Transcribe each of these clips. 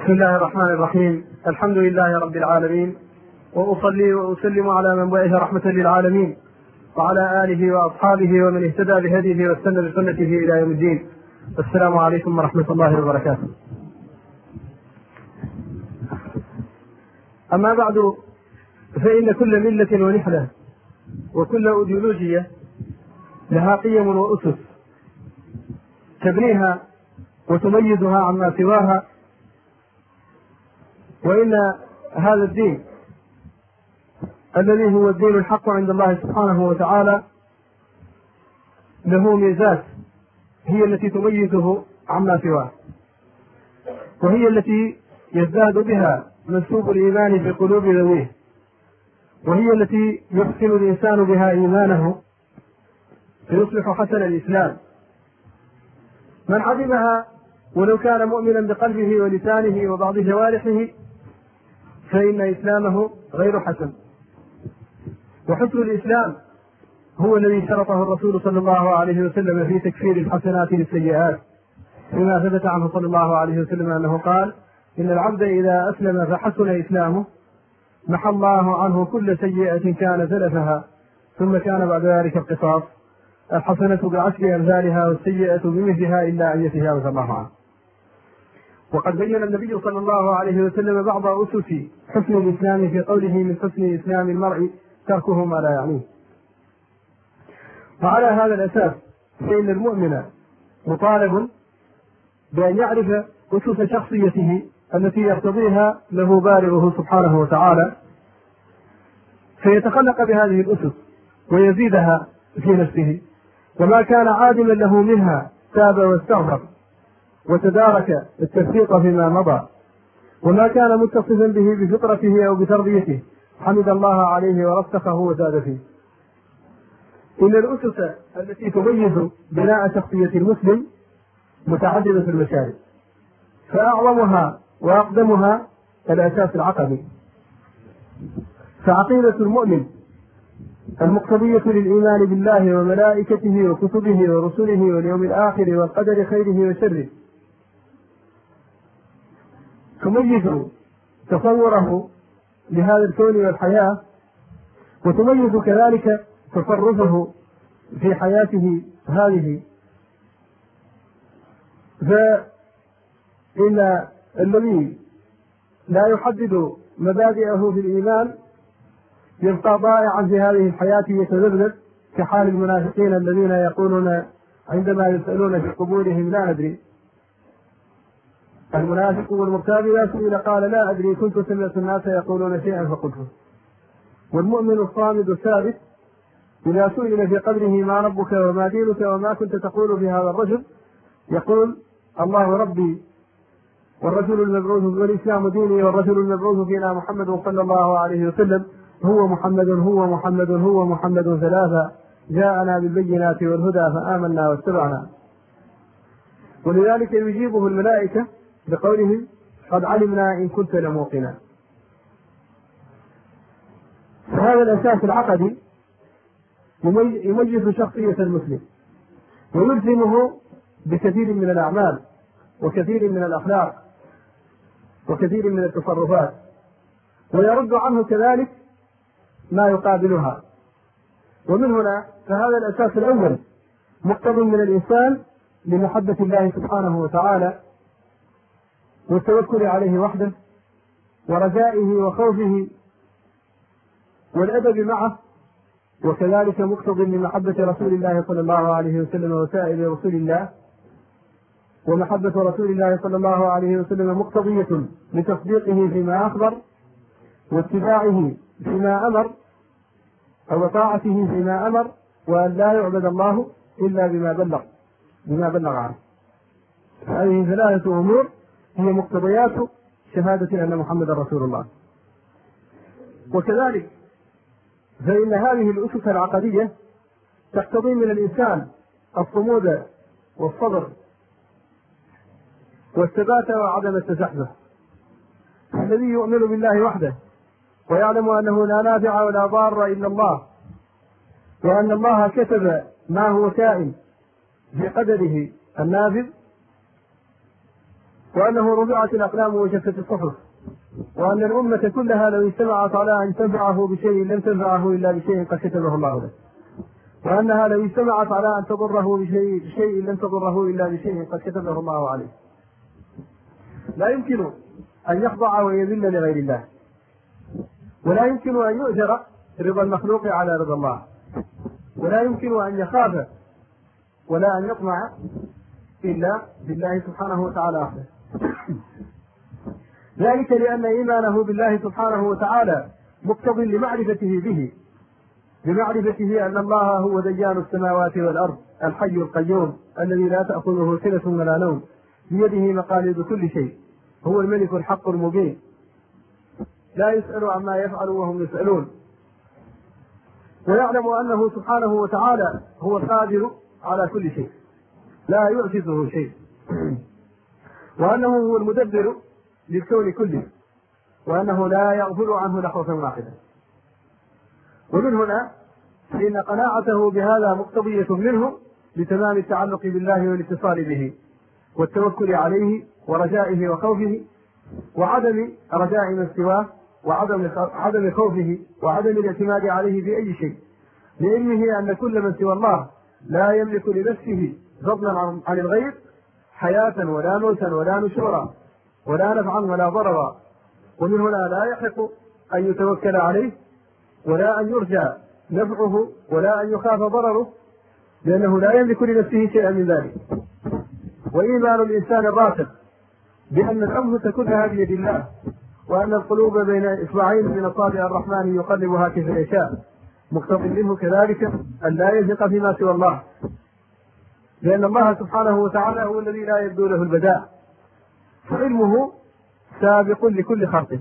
بسم الله الرحمن الرحيم. الحمد لله رب العالمين، وأصلي وأسلم على من بعث رحمة للعالمين وعلى آله وأصحابه ومن اهتدى بهديه واستنى بسنته إلى يوم الدين. السلام عليكم ورحمة الله وبركاته. أما بعد، فإن كل ملة ونحلة وكل أيديولوجية لها قيم وأسس تبنيها وتميزها عما سواها، وإن هذا الدين الذي هو الدين الحق عند الله سبحانه وتعالى له ميزات هي التي تميزه عما سواه، وهي التي يزداد بها منسوب الإيمان في قلوب ذويه، وهي التي يحسن الإنسان بها إيمانه فيصبح حسن الإسلام. من عدمها ولو كان مؤمنا بقلبه ولسانه وبعض جوارحه فإن إسلامه غير حسن. وحسن الإسلام هو الذي شرطه الرسول صلى الله عليه وسلم في تكفير الحسنات للسيئات، بما ثبت عنه صلى الله عليه وسلم أنه قال: إن العبد إذا أسلم فحسن إسلامه محى الله عنه كل سيئة كان سلفها، ثم كان بعد ذلك القصاص، الحسنة بعشر أمثالها والسيئة بمثلها إلا أن يتجاوز الله عنه. وقد بين النبي صلى الله عليه وسلم بعض أسس حسن الإسلام في قوله: من حسن إسلام المرء تركه ما لا يعنيه. وعلى هذا الأساس فإن المؤمن مطالب بأن يعرف أسس شخصيته التي يقتضيها له بارئه سبحانه وتعالى، فيتخلق بهذه الأسس ويزيدها في نفسه، وما كان عادما له منها تاب واستغفر وتدارك التفريط فيما مضى، وما كان متصفا به بفطرته أو بتربيته حمد الله عليه ورسخه وزاد فيه. إن الأسس التي تميز بناء شخصية المسلم متعددة المشارب، فأعظمها وأقدمها الأساس العقدي. فعقيدة المؤمن المقتضية للإيمان بالله وملائكته وكتبه ورسله واليوم الآخر والقدر خيره وشره تميز تصوره لهذا الكون والحياة، وتميز كذلك تصرفه في حياته هذه. فإن الذي لا يحدد مبادئه في الإيمان يبقى ضائعا في هذه الحياة يتذبذب، كحال المنافقين الذين يقولون عندما يسألون في قبورهم: لا ندري. المنافق والمرتاب إذا سئل قال: لا أدري، كنت سمعت الناس يقولون شيئا فقلته. والمؤمن الصامد الثابت إذا سئل في قبره: ما ربك وما دينك وما كنت تقول في هذا الرجل؟ يقول: الله ربي والرجل المبعوث والإسلام ديني والرجل المبعوث فينا محمد صلى الله عليه وسلم، هو محمد هو محمد هو محمد ثلاثة، جاءنا بالبينات والهدى فآمنا واتبعنا. ولذلك يجيبه الملائكة بقولهم: قد علمنا إن كنت لموقنا. هذا الأساس العقدي يميز شخصية المسلم ويلزمه بكثير من الأعمال وكثير من الأخلاق وكثير من التصرفات، ويرد عنه كذلك ما يقابلها. ومن هنا فهذا الأساس الأول مقتضي من الإنسان لمحبة الله سبحانه وتعالى والتوكل عليه وحده ورجائه وخوفه والأدب معه، وكذلك مقتضي من محبة رسول الله صلى الله عليه وسلم وسائر رسول الله. ومحبة رسول الله صلى الله عليه وسلم مقتضية لتصديقه فيما أخبر واتباعه فيما أمر أو طاعته فيما أمر، وأن لا يعبد الله إلا بما بلغ عنه. هذه ثلاثة أمور هي مقتضيات شهادة أن محمد رسول الله. وكذلك فإن هذه الأسس العقدية تقتضي من الإنسان الصمود والصبر والثبات وعدم التزحزح. الذي يؤمن بالله وحده ويعلم أنه لا نافع ولا ضار إلا الله، وأن الله كتب ما هو كائن بقدره النافذ، وأنه رفعت الأقلام وجفت الصحف، وأن الأمة كلها لو اجتمعت على أن تنفعه بشيء لم تنفعه إلا بشيء قد كتبه الله له، وأنها لو اجتمعت على أن تضره بشيء لم تضره إلا بشيء قد كتبه الله عليه. لا يمكن أن يخضع ويذل لغير الله، ولا يمكن أن يؤجر رضا المخلوق على رضا الله، ولا يمكن أن يخاف ولا أن يطمع إلا بالله سبحانه وتعالى وحده. ذلك لأن إيمانه بالله سبحانه وتعالى مقتض لمعرفته به، بمعرفته أن الله هو ديان السماوات والأرض الحي القيوم الذي لا تأخذه سنة ولا نوم، بيده مقاليد كل شيء، هو الملك الحق المبين، لا يسأل عما يفعل وهم يسألون. ويعلم أنه سبحانه وتعالى هو القادر على كل شيء لا يعجزه شيء، وأنه هو المدبر للكون كله، وأنه لا يغفل عنه لحظة واحدة. ومن هنا فإن قناعته بهذا مقتضية منه لتمام التعلق بالله والاتصال به والتوكل عليه ورجائه وخوفه، وعدم رجاء من سواه، وعدم خوفه وعدم الاعتماد عليه في أي شيء، لعلمه أن كل من سوى الله لا يملك لنفسه فضلا عن الغير حياة ولا موتا ولا نشورا ولا نفعا ولا ضررا. ومن هنا لا يحق أن يتوكل عليه ولا أن يرجى نفعه ولا أن يخاف ضرره، لأنه لا يملك لنفسه شيئا من ذلك. وإيمان الإنسان الراسخ بأن الأنفس كلها بيد الله، وأن القلوب بين إصبعين من أصابع الرحمن يقلبها كيف يشاء، مقتض منه كذلك أن لا يثق فيما سوى الله، لأن الله سبحانه وتعالى هو الذي لا يبدو له البداء، فعلمه سابق لكل خلقه،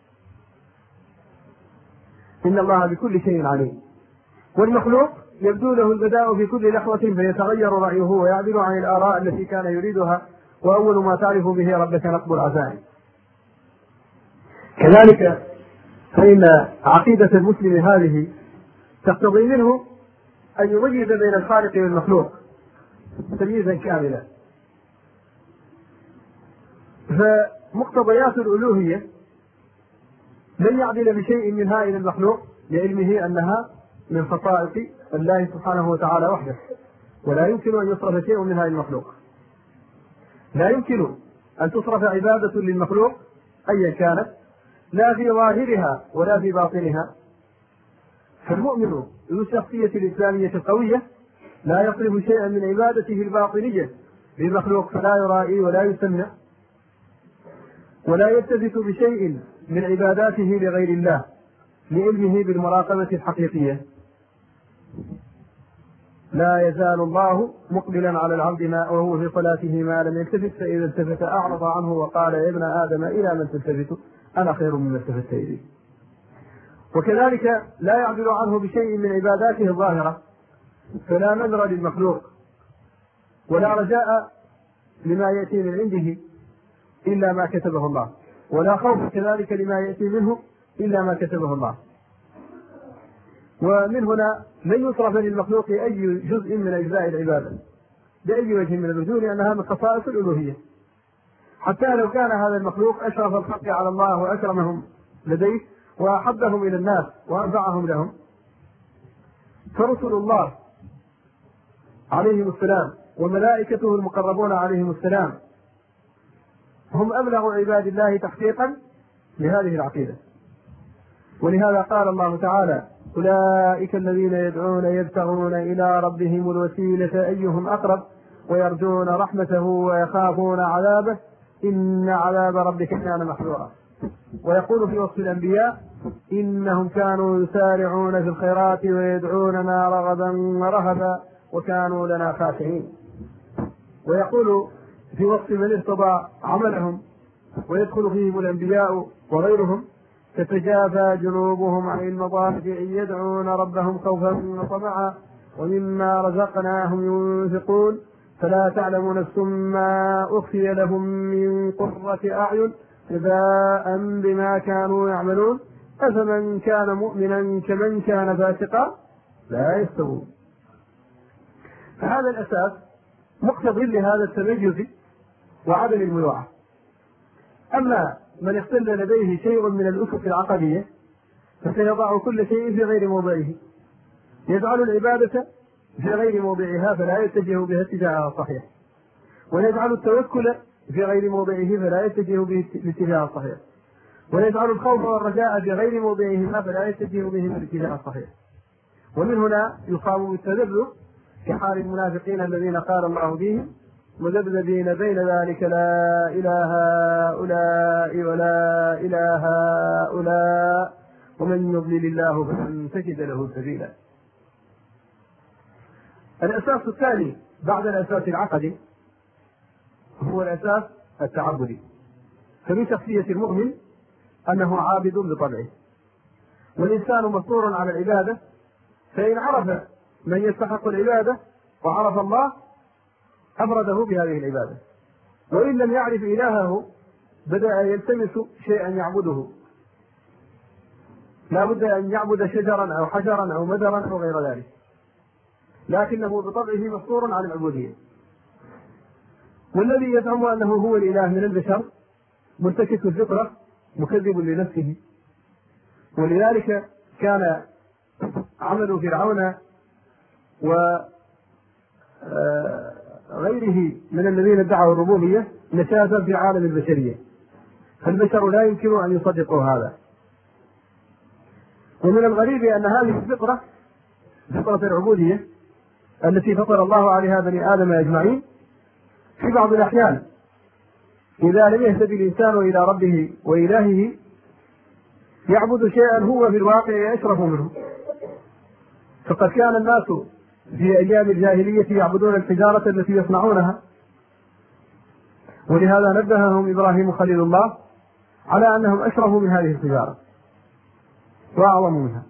إن الله بكل شيء عليم. والمخلوق يبدو له البداء في كل لحظة فيتغير رأيه ويعدل عن الآراء التي كان يريدها، وأول ما تعرف به ربك نقب العزائم. كذلك فإن عقيدة المسلم هذه تقتضي منه أن يميز بين الخالق والمخلوق تمييزا كاملا. فمقتضيات الألوهية لن يعدل بشيء منها إلى المخلوق، لعلمه أنها من خصائص الله سبحانه وتعالى وحده، ولا يمكن أن يصرف شيء منها للمخلوق. لا يمكن أن تصرف عبادة للمخلوق أيا كانت، لا في ظاهرها ولا في باطنها. فالمؤمن ذو الشخصية الإسلامية القوية لا يصرف شيئا من عبادته الباطنية للمخلوق، فلا يرائي ولا يسمع ولا يلتفت بشيء من عباداته لغير الله، لعلمه بالمراقبة الحقيقية. لا يزال الله مقبلا على العبد وهو في صلاته ما لم يلتفت، فإذا التفت أعرض عنه وقال يا ابن آدم إلى من تلتفت أنا خير مما التفت إليه. وكذلك لا يعدل عنه بشيء من عباداته الظاهرة، فلا نذر للمخلوق ولا رجاء لما يأتي من عنده إلا ما كتبه الله، ولا خوف كذلك لما يأتي منه إلا ما كتبه الله. ومن هنا لن يصرف للمخلوق أي جزء من أجزاء العبادة بأي وجه من الوجوه، لأنها من خصائص الألوهية. حتى لو كان هذا المخلوق أشرف الخلق على الله وأكرمهم لديه وأحبهم إلى الناس وأنفعهم لهم، فرسل الله عليهم السلام وملائكته المقربون عليهم السلام هم أبلغ عباد الله تحقيقا لهذه العقيدة. ولهذا قال الله تعالى أولئك الذين يدعون يبتغون إلى ربهم الوسيلة أيهم أقرب ويرجون رحمته ويخافون عذابه إن عذاب ربك كان محذورا. ويقول في وصف الأنبياء إنهم كانوا يسارعون في الخيرات ويدعوننا رغبا ورهبا وكانوا لنا خاشعين. ويقول في وصف من ارتضى عملهم ويدخل فيهم الأنبياء وغيرهم تتجافى جنوبهم عن المضاجع يدعون ربهم خوفا وطمعا ومما رزقناهم ينفقون فلا تعلم نفس ما أخفي لهم من قرة أعين جزاء بما كانوا يعملون أفمن كان مؤمنا كمن كان فاسقا لا يستوون. فهذا الأساس مقتضي لهذا التميز وعدم المنوعة، أما من اختل لديه شيء من الأسس العقدية فسيضع كل شيء في غير موضعه، يجعل العبادة في غير موضعها فلا يتجه بها اتجاهها الصحيح، ويجعل التوكل في غير موضعه فلا يتجه به الاتجاه الصحيح، ويجعل الخوف والرجاء في غير موضعهما فلا يتجه بهما الاتجاه الصحيح. ومن هنا يقام بالتذبذب كحال المنافقين الذين قال الله فيهم مذبذبين بين ذلك لا إله هؤلاء ولا إله هؤلاء ومن يضلل الله فلن تجد له سبيلا. الأساس الثاني بعد الأساس العقدي هو الأساس التعبدي. فمن شخصية المؤمن أنه عابد بطبعه، والإنسان مفطور على العبادة، فإن عرف من يستحق العبادة وعرف الله أفرده بهذه العبادة، وإن لم يعرف إلهه بدأ يلتمس شيئا يعبده، لا بد أن يعبد شجرا أو حجرا أو مدرا أو غير ذلك، لكنه بطبعه مفطور على العبودية. والذي يزعم أنه هو الإله من البشر منتكس الفطرة مكذب لنفسه. ولذلك كان عمل فرعون وغيره من الذين ادعوا الربوبية نشاذا في عالم البشرية، فالبشر لا يمكن أن يصدقوا هذا. ومن الغريب أن هذه الفطرة فطرة العبودية التي فطر الله عليها بني آدم أجمعين في بعض الأحيان إذا لم يهتدي الإنسان إلى ربه وإلهه يعبد شيئا هو في الواقع أشرف منه. فقد كان الناس في أيام الجاهلية يعبدون الحجارة التي يصنعونها، ولهذا نبههم إبراهيم خليل الله على أنهم أشرفوا من هذه الحجارة وأعظم منها.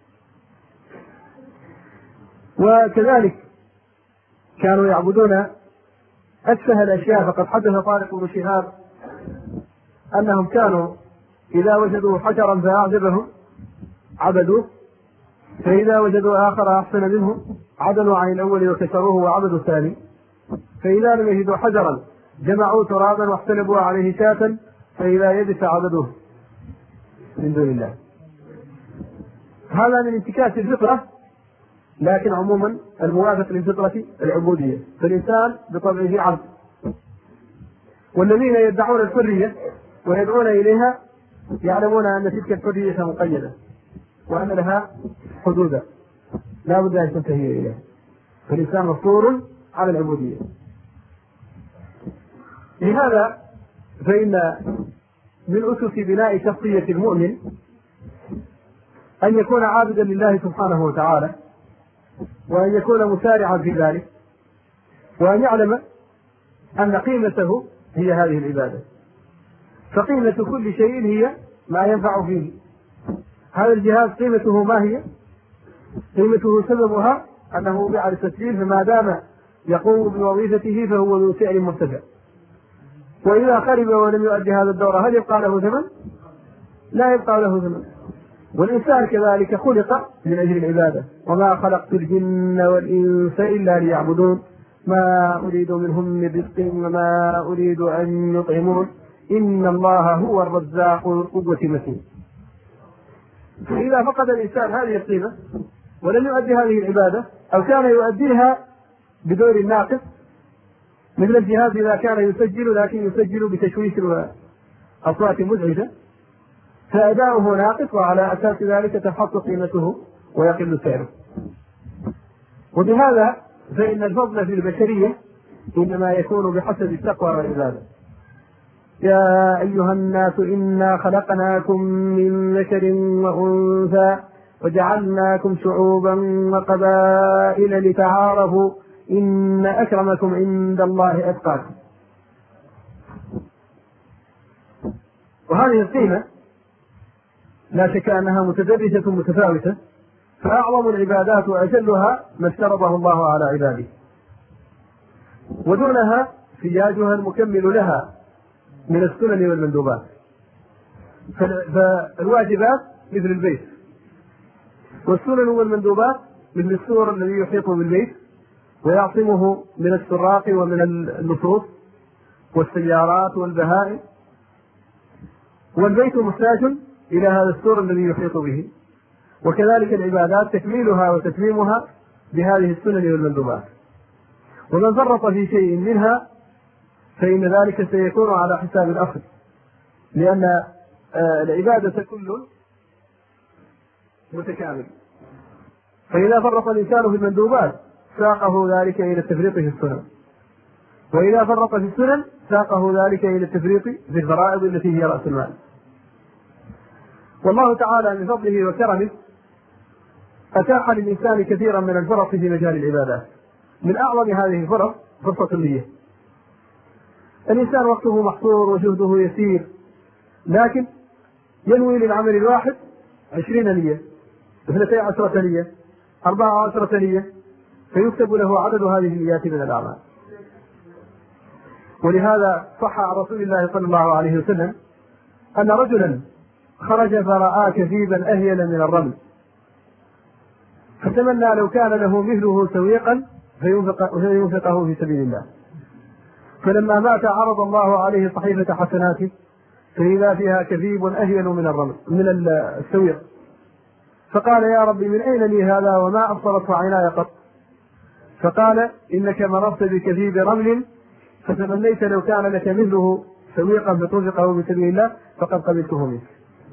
وكذلك كانوا يعبدون أسفه الأشياء، فقد حدث طارق بن شهاب أنهم كانوا إذا وجدوا حجرا فأعجبهم عبدوه، فإذا وجدوا آخر أحسن منه عدلوا عن الأول وكسروه وعبدوا الثاني، فإذا لم يجدوا حجرا جمعوا ترابا واحتلبوا عليه شاة، فإذا يبس عبدوه من دون الله. هذا من انتكاس الفطرة، لكن عموما الموافق للفطرة العبودية، فالإنسان بطبعه عبد. والذين يدعون الحرية ويدعون إليها يعلمون أن تلك الحرية مقيدة وأن لها حدودا لا بد أن تنتهي إليها، فالإنسان مفطور على العبودية. لهذا فإن من أسس بناء شخصية المؤمن أن يكون عابدا لله سبحانه وتعالى، وأن يكون مسارعا في ذلك، وأن يعلم أن قيمته هي هذه العبادة. فقيمة كل شيء هي ما ينفع فيه. هذا الجهاز قيمته ما هي؟ قيمته سببها أنه وضع للتسجيل، فما دام يقوم بوظيفته فهو ذو سعر مرتفع. وإذا خرب ولم يؤدي هذا الدور هل يبقى له ثمن؟ لا يبقى له ثمن. والإنسان كذلك خلق من أجل العبادة، وما خلقت الجن والإنس إلا ليعبدون ما أريد منهم من رزق وما أريد أن يطعمون إن الله هو الرزاق ذو القوة المتين. فإذا فقد الإنسان هذه القيمة ولم يؤدي هذه العبادة أو كان يؤديها بدور ناقص، مثل الجهاز إذا كان يسجل لكن يسجل بتشويش وأصوات مزعجة فأداؤه ناقص، وعلى أساس ذلك تنحط قيمته ويقل سعره. وبهذا فإن الفضل في البشرية إنما يكون بحسب التقوى والعبادة. يا أيها الناس إنا خلقناكم من ذكر وأنثى وجعلناكم شعوبا وقبائل لتعارفوا إن أكرمكم عند الله أتقاكم. وهذه القيمة لا شك أنها متدرجة متفاوتة، فأعظم العبادات وأجلها ما افترضه الله على عباده، ودونها سياجها المكمل لها من السنن والمندوبات. فالواجبات مثل البيت، والسنن والمندوبات مثل السور الذي يحيط بالبيت ويعصمه من السراق ومن اللصوص والسيارات والبهائم والبيت محتاج إلى هذا السور الذي يحيط به. وكذلك العبادات تكميلها وتتميمها بهذه السنن والمندوبات. ومن فرط في شيء منها فإن ذلك سيكون على حساب الأصل، لأن العبادة كل متكامل، فإذا فرط الإنسان في المندوبات ساقه ذلك إلى التفريط في السنن، وإذا فرط في السنن ساقه ذلك إلى التفريط في الفرائض التي هي رأس المال. والله تعالى من فضله وكرمه أتاح للإنسان كثيرا من الفرص في مجال العبادات. من أعظم هذه الفرص فرصة النية. الإنسان وقته محصور وجهده يسير، لكن ينوي للعمل الواحد 20 نية، 12 نية، 14 نية، فيكتب له عدد هذه النيات من الأعمال. ولهذا صح عن رسول الله صلى الله عليه وسلم أن رجلا خرج فرأى كثيبا أهيل من الرمل، فتمنى لو كان له مثله سويقا فينفقه في سبيل الله. فلما مات عرض الله عليه صحيفة حسناته فإذا فيها كثيب أهيل من السويق، فقال يا رب من أين لي هذا وما أبصرته عيناي قط؟ فقال إنك مررت بكثيب رمل فتمنيت لو كان لك مثله سويقا فتنفقه في سبيل الله فقد قبلته منك.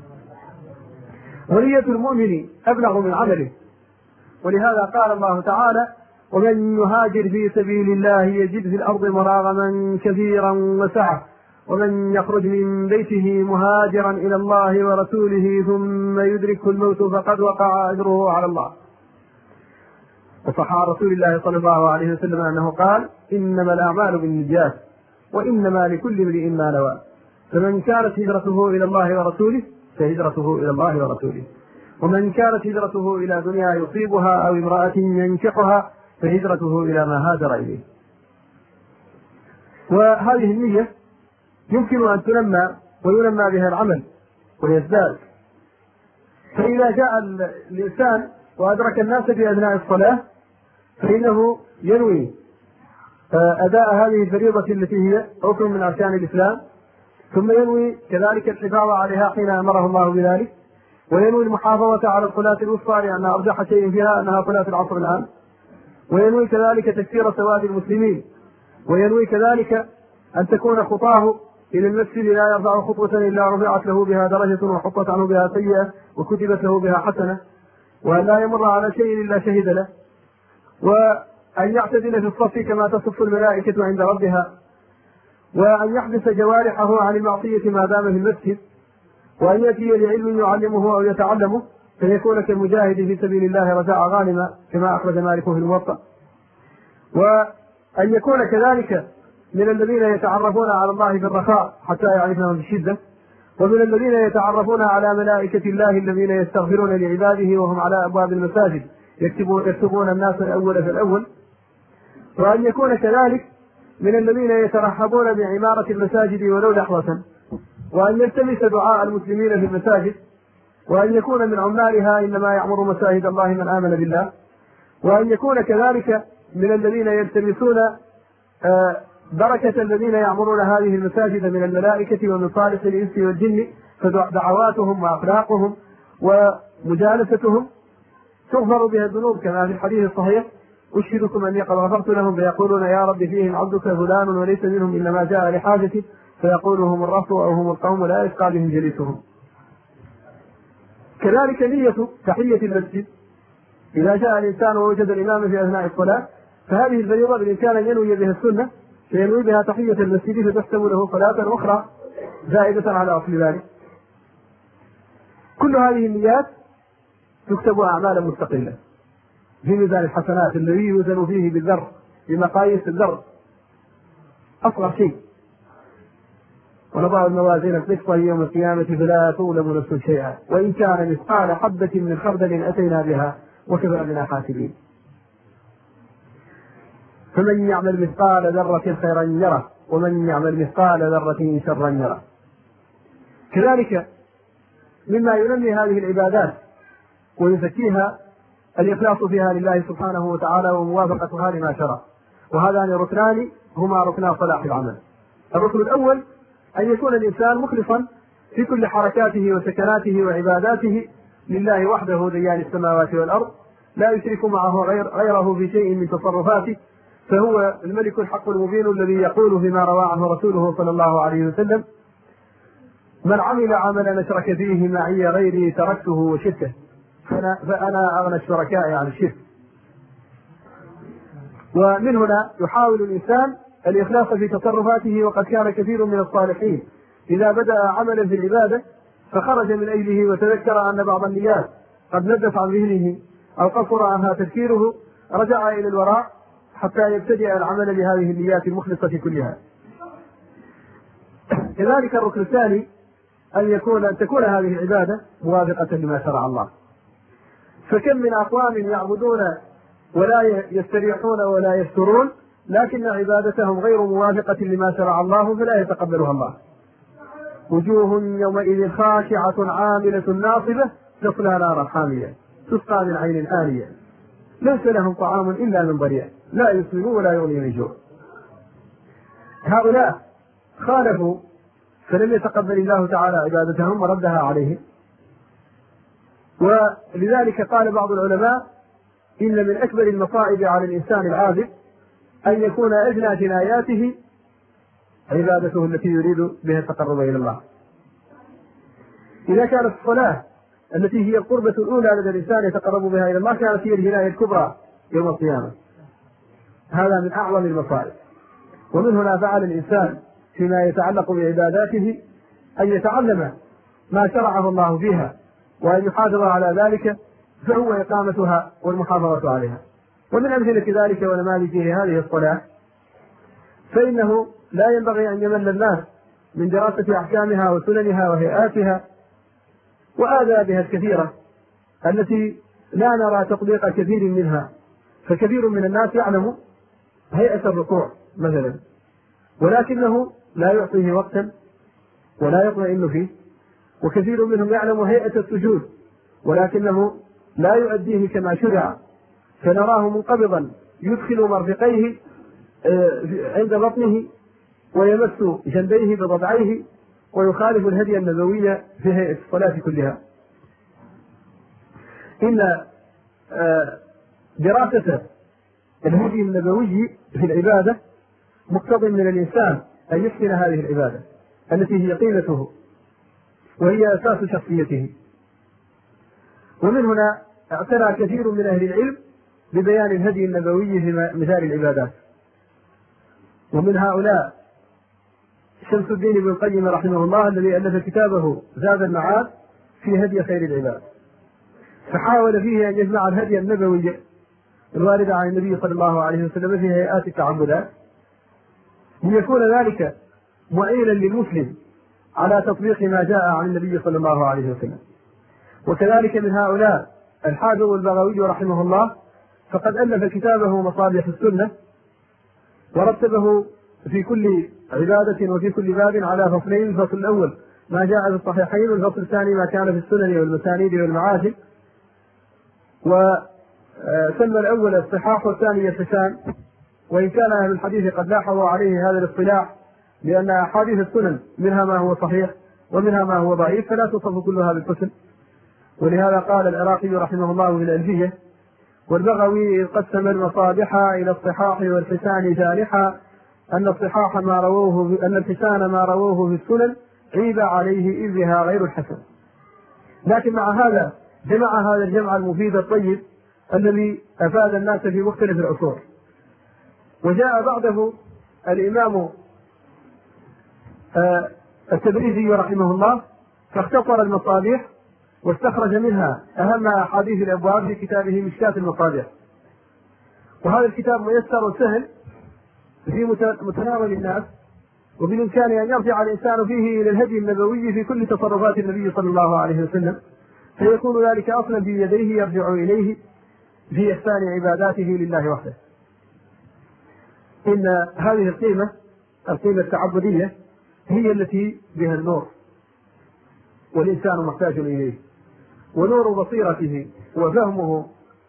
ونية المؤمن أبلغ من عمله، ولهذا قال الله تعالى ومن يهاجر في سبيل الله يجد في الأرض مراغما كثيرا وسعة ومن يخرج من بيته مهاجرا إلى الله ورسوله ثم يدركه الموت فقد وقع أجره على الله. وصح عن رسول الله صلى الله عليه وسلم أنه قال إنما الأعمال بالنيات وإنما لكل امرئ ما نوى، فمن كانت هجرته إلى الله ورسوله فهجرته إلى الله ورسوله، ومن كانت هجرته إلى دنيا يصيبها أو امرأة ينكحها فهجرته إلى ما هاجر إليه. وهذه النية يمكن أن تنمى وينمى بها العمل ويزداد. فإذا جاء الإنسان وأدرك الناس في أثناء الصلاة فإنه ينوي أداء هذه الفريضة التي هي ركن من أركان الإسلام، ثم ينوي كذلك الحفاظ عليها حين أمره الله بذلك، وينوي المحافظة على الصلاة الوسطى لأن أرجح شيء فيها أنها صلاة العصر الآن، وينوي كذلك تكثير سواد المسلمين، وينوي كذلك أن تكون خطاه إلى المسجد لا يرفع خطوة إلا رفعت له بها درجة وحطت عنه بها سيئة وكتبت له بها حسنة، وأن لا يمر على شيء إلا شهد له، وأن يعتدل في الصف كما تصف الملائكة عند ربها، وأن يحبس جوارحه عن المعصية ما دام في المسجد، وأن يأتي لعلم يعلمه أو يتعلمه فيكون كالمجاهد في سبيل الله رجاء غانما كما أخرج مالك في الموطأ، وأن يكون كذلك من الذين يتعرفون على الله في الرخاء حتى يعرفهم في الشدة، ومن الذين يتعرفون على ملائكة الله الذين يستغفرون لعباده وهم على أبواب المساجد يكتبون الناس الأول فالأول، وأن يكون كذلك من الذين يترحبون بعمارة المساجد ولو لحظة، وأن يلتمس دعاء المسلمين في المساجد، وأن يكون من عمالها إنما يعمر مساجد الله من آمن بالله، وأن يكون كذلك من الذين يلتمسون بركة الذين يعمرون هذه المساجد من الملائكة ومن صالح الإنس والجن، فدعواتهم وأخلاقهم ومجالستهم تغفر بها الذنوب كما في الحديث الصحيح أشهدكم أني قد غفرت لهم فيقولون يا رب فيهم عبدك فلان وليس منهم إلا ما جاء لحاجته فيقول هم الرهط أو هم القوم لا يشقى بهم جليسهم. كذلك نية تحية المسجد إذا جاء الإنسان ووجد الإمام في أثناء الصلاة فهذه الفريضة بالإمكان أن ينوي بها السنة فينوي بها تحية المسجد فتحسب له صلاة أخرى زائدة على أصل ذلك. كل هذه النيات تكتب أعمالا مستقلة في ميزان الحسنات الذي يوزن فيه بالذر بمقاييس الذر أصغر شيء، ونضع الموازين القسط يوم القيامة فلا تظلم نفس شيئا وإن كان مثقال حبة من خردل أتينا بها وكفى بنا حاسبين. فمن يعمل مثقال ذرة خيرا يره ومن يعمل مثقال ذرة شرا يره. كذلك مما ينمي هذه العبادات ويزكيها الإخلاص فيها لله سبحانه وتعالى وموافقتها لما شرع، وهذان ركنان هما ركنا صلاح العمل. الركن الأول أن يكون الإنسان مخلصا في كل حركاته وسكناته وعباداته لله وحده ديان السماوات والأرض، لا يشرك معه غيره في شيء من تصرفاته، فهو الملك الحق المبين الذي يقول فيما روى عنه رسوله صلى الله عليه وسلم: من عمل عملا أشرك فيه معي غيري تركته وشركه فأنا أغنى الشركاء عن الشرك. ومن هنا يحاول الإنسان الإخلاص في تصرفاته، وقد كان كثير من الصالحين إذا بدأ عملا في العبادة فخرج من أجله وتذكر أن بعض النيات قد ندت عن ذهنه أو قصر عنها تفكيره، رجع إلى الوراء حتى يبتدئ العمل بهذه النيات المخلصة كلها. كذلك الركن الثاني أن تكون هذه العبادة موافقة لما شرع الله. فكم من أقوام يعبدون ولا يستريحون ولا يسترون، لكن عبادتهم غير موافقة لما شرع الله فلا يتقبلها الله. وجوه يومئذ خاشعة عاملة ناصبة تصلى نارا حامية تسقى من عين آنية ليس لهم طعام إلا من ضريع لا يسمن ولا يغني من جوع. هؤلاء خالفوا فلم يتقبل الله تعالى عبادتهم وردها عليهم. ولذلك قال بعض العلماء: إن من أكبر المصائب على الإنسان العابد أن يكون أدنى جناياته عبادته التي يريد بها التقرب إلى الله. إذا كانت الصلاة التي هي القربة الأولى لدى الإنسان يتقرب بها إلى الله كانت هي الجناية الكبرى يوم القيامة، هذا من أعظم المصائب. ومن هنا فعل الإنسان فيما يتعلق بعباداته أن يتعلم ما شرعه الله فيها وأن يحافظ على ذلك، فهو إقامتها والمحافظة عليها. ومن أمثلة ذلك ونماذج هذه الصلاة فإنه لا ينبغي أن يمل الناس من دراسة أحكامها وسننها وهيئاتها وآدابها الكثيرة التي لا نرى تطبيق كثير منها. فكثير من الناس يعلم هيئة الركوع مثلا، ولكنه لا يعطيه وقتا ولا يطمئن فيه. وكثير منهم يعلم هيئة السجود ولكنه لا يؤديه كما شرع، فنراه منقبضا يدخل مرفقيه عند بطنه ويمس جنبيه بضبعيه ويخالف الهدي النبوي في هيئة الصلاة كلها. إن دراسة الهدي النبوي في العبادة مقتض من الإنسان أن يحسن هذه العبادة التي هي قيمته وهي أساس شخصيته. ومن هنا اعتنى كثير من أهل العلم ببيان الهدي النبوي في مثال العبادات. ومن هؤلاء شمس الدين ابن القيم رحمه الله الذي ألف كتابه زاد المعاد في هدي خير العباد، فحاول فيه أن يجمع الهدي النبوي الوارد عن النبي صلى الله عليه وسلم في هيئات التعبدات ليكون ذلك معينا للمسلم على تطبيق ما جاء عن النبي صلى الله عليه وسلم. وكذلك من هؤلاء الحافظ البغوي رحمه الله، فقد ألف كتابه مصابيح السنة ورتبه في كل عبادة وفي كل باب على فصلين: الفصل الأول ما جاء في الصحيحين، والفصل الثاني ما كان في السنن والمسانيد والمعاجم. وسمى الأول الصحاح والثاني الحسان، وإن كان أهل الحديث قد لاحظوا عليه هذا الاصطلاح لأن أحاديث السنن منها ما هو صحيح ومنها ما هو ضعيف فلا تصف كلها بالحسن. ولهذا قال العراقي رحمه الله في الألفية: والبغوي قسم المصابيح إلى الصحاح والحسان جارحا، أن الصحاح ما رووه أن الحسان ما رووه في السنن عيب عليه إذ بها غير الحسن. لكن مع هذا جمع هذا الجمع المفيد الطيب الذي أفاد الناس في مختلف العصور. وجاء بعده الإمام التبريزي رحمه الله فاختصر المصابيح واستخرج منها أهم أحاديث الأبواب في كتابه مشكاة المصابيح. وهذا الكتاب ميسر وسهل في متناول الناس، وبالإمكان أن يرجع الإنسان فيه إلى الهدي النبوي في كل تصرفات النبي صلى الله عليه وسلم، فيكون ذلك أصلا في يديه يرجع إليه في إحسان عباداته لله وحده. إن هذه القيمة التعبدية هي التي بها النور والإنسان محتاج إليه، ونور بصيرته وفهمه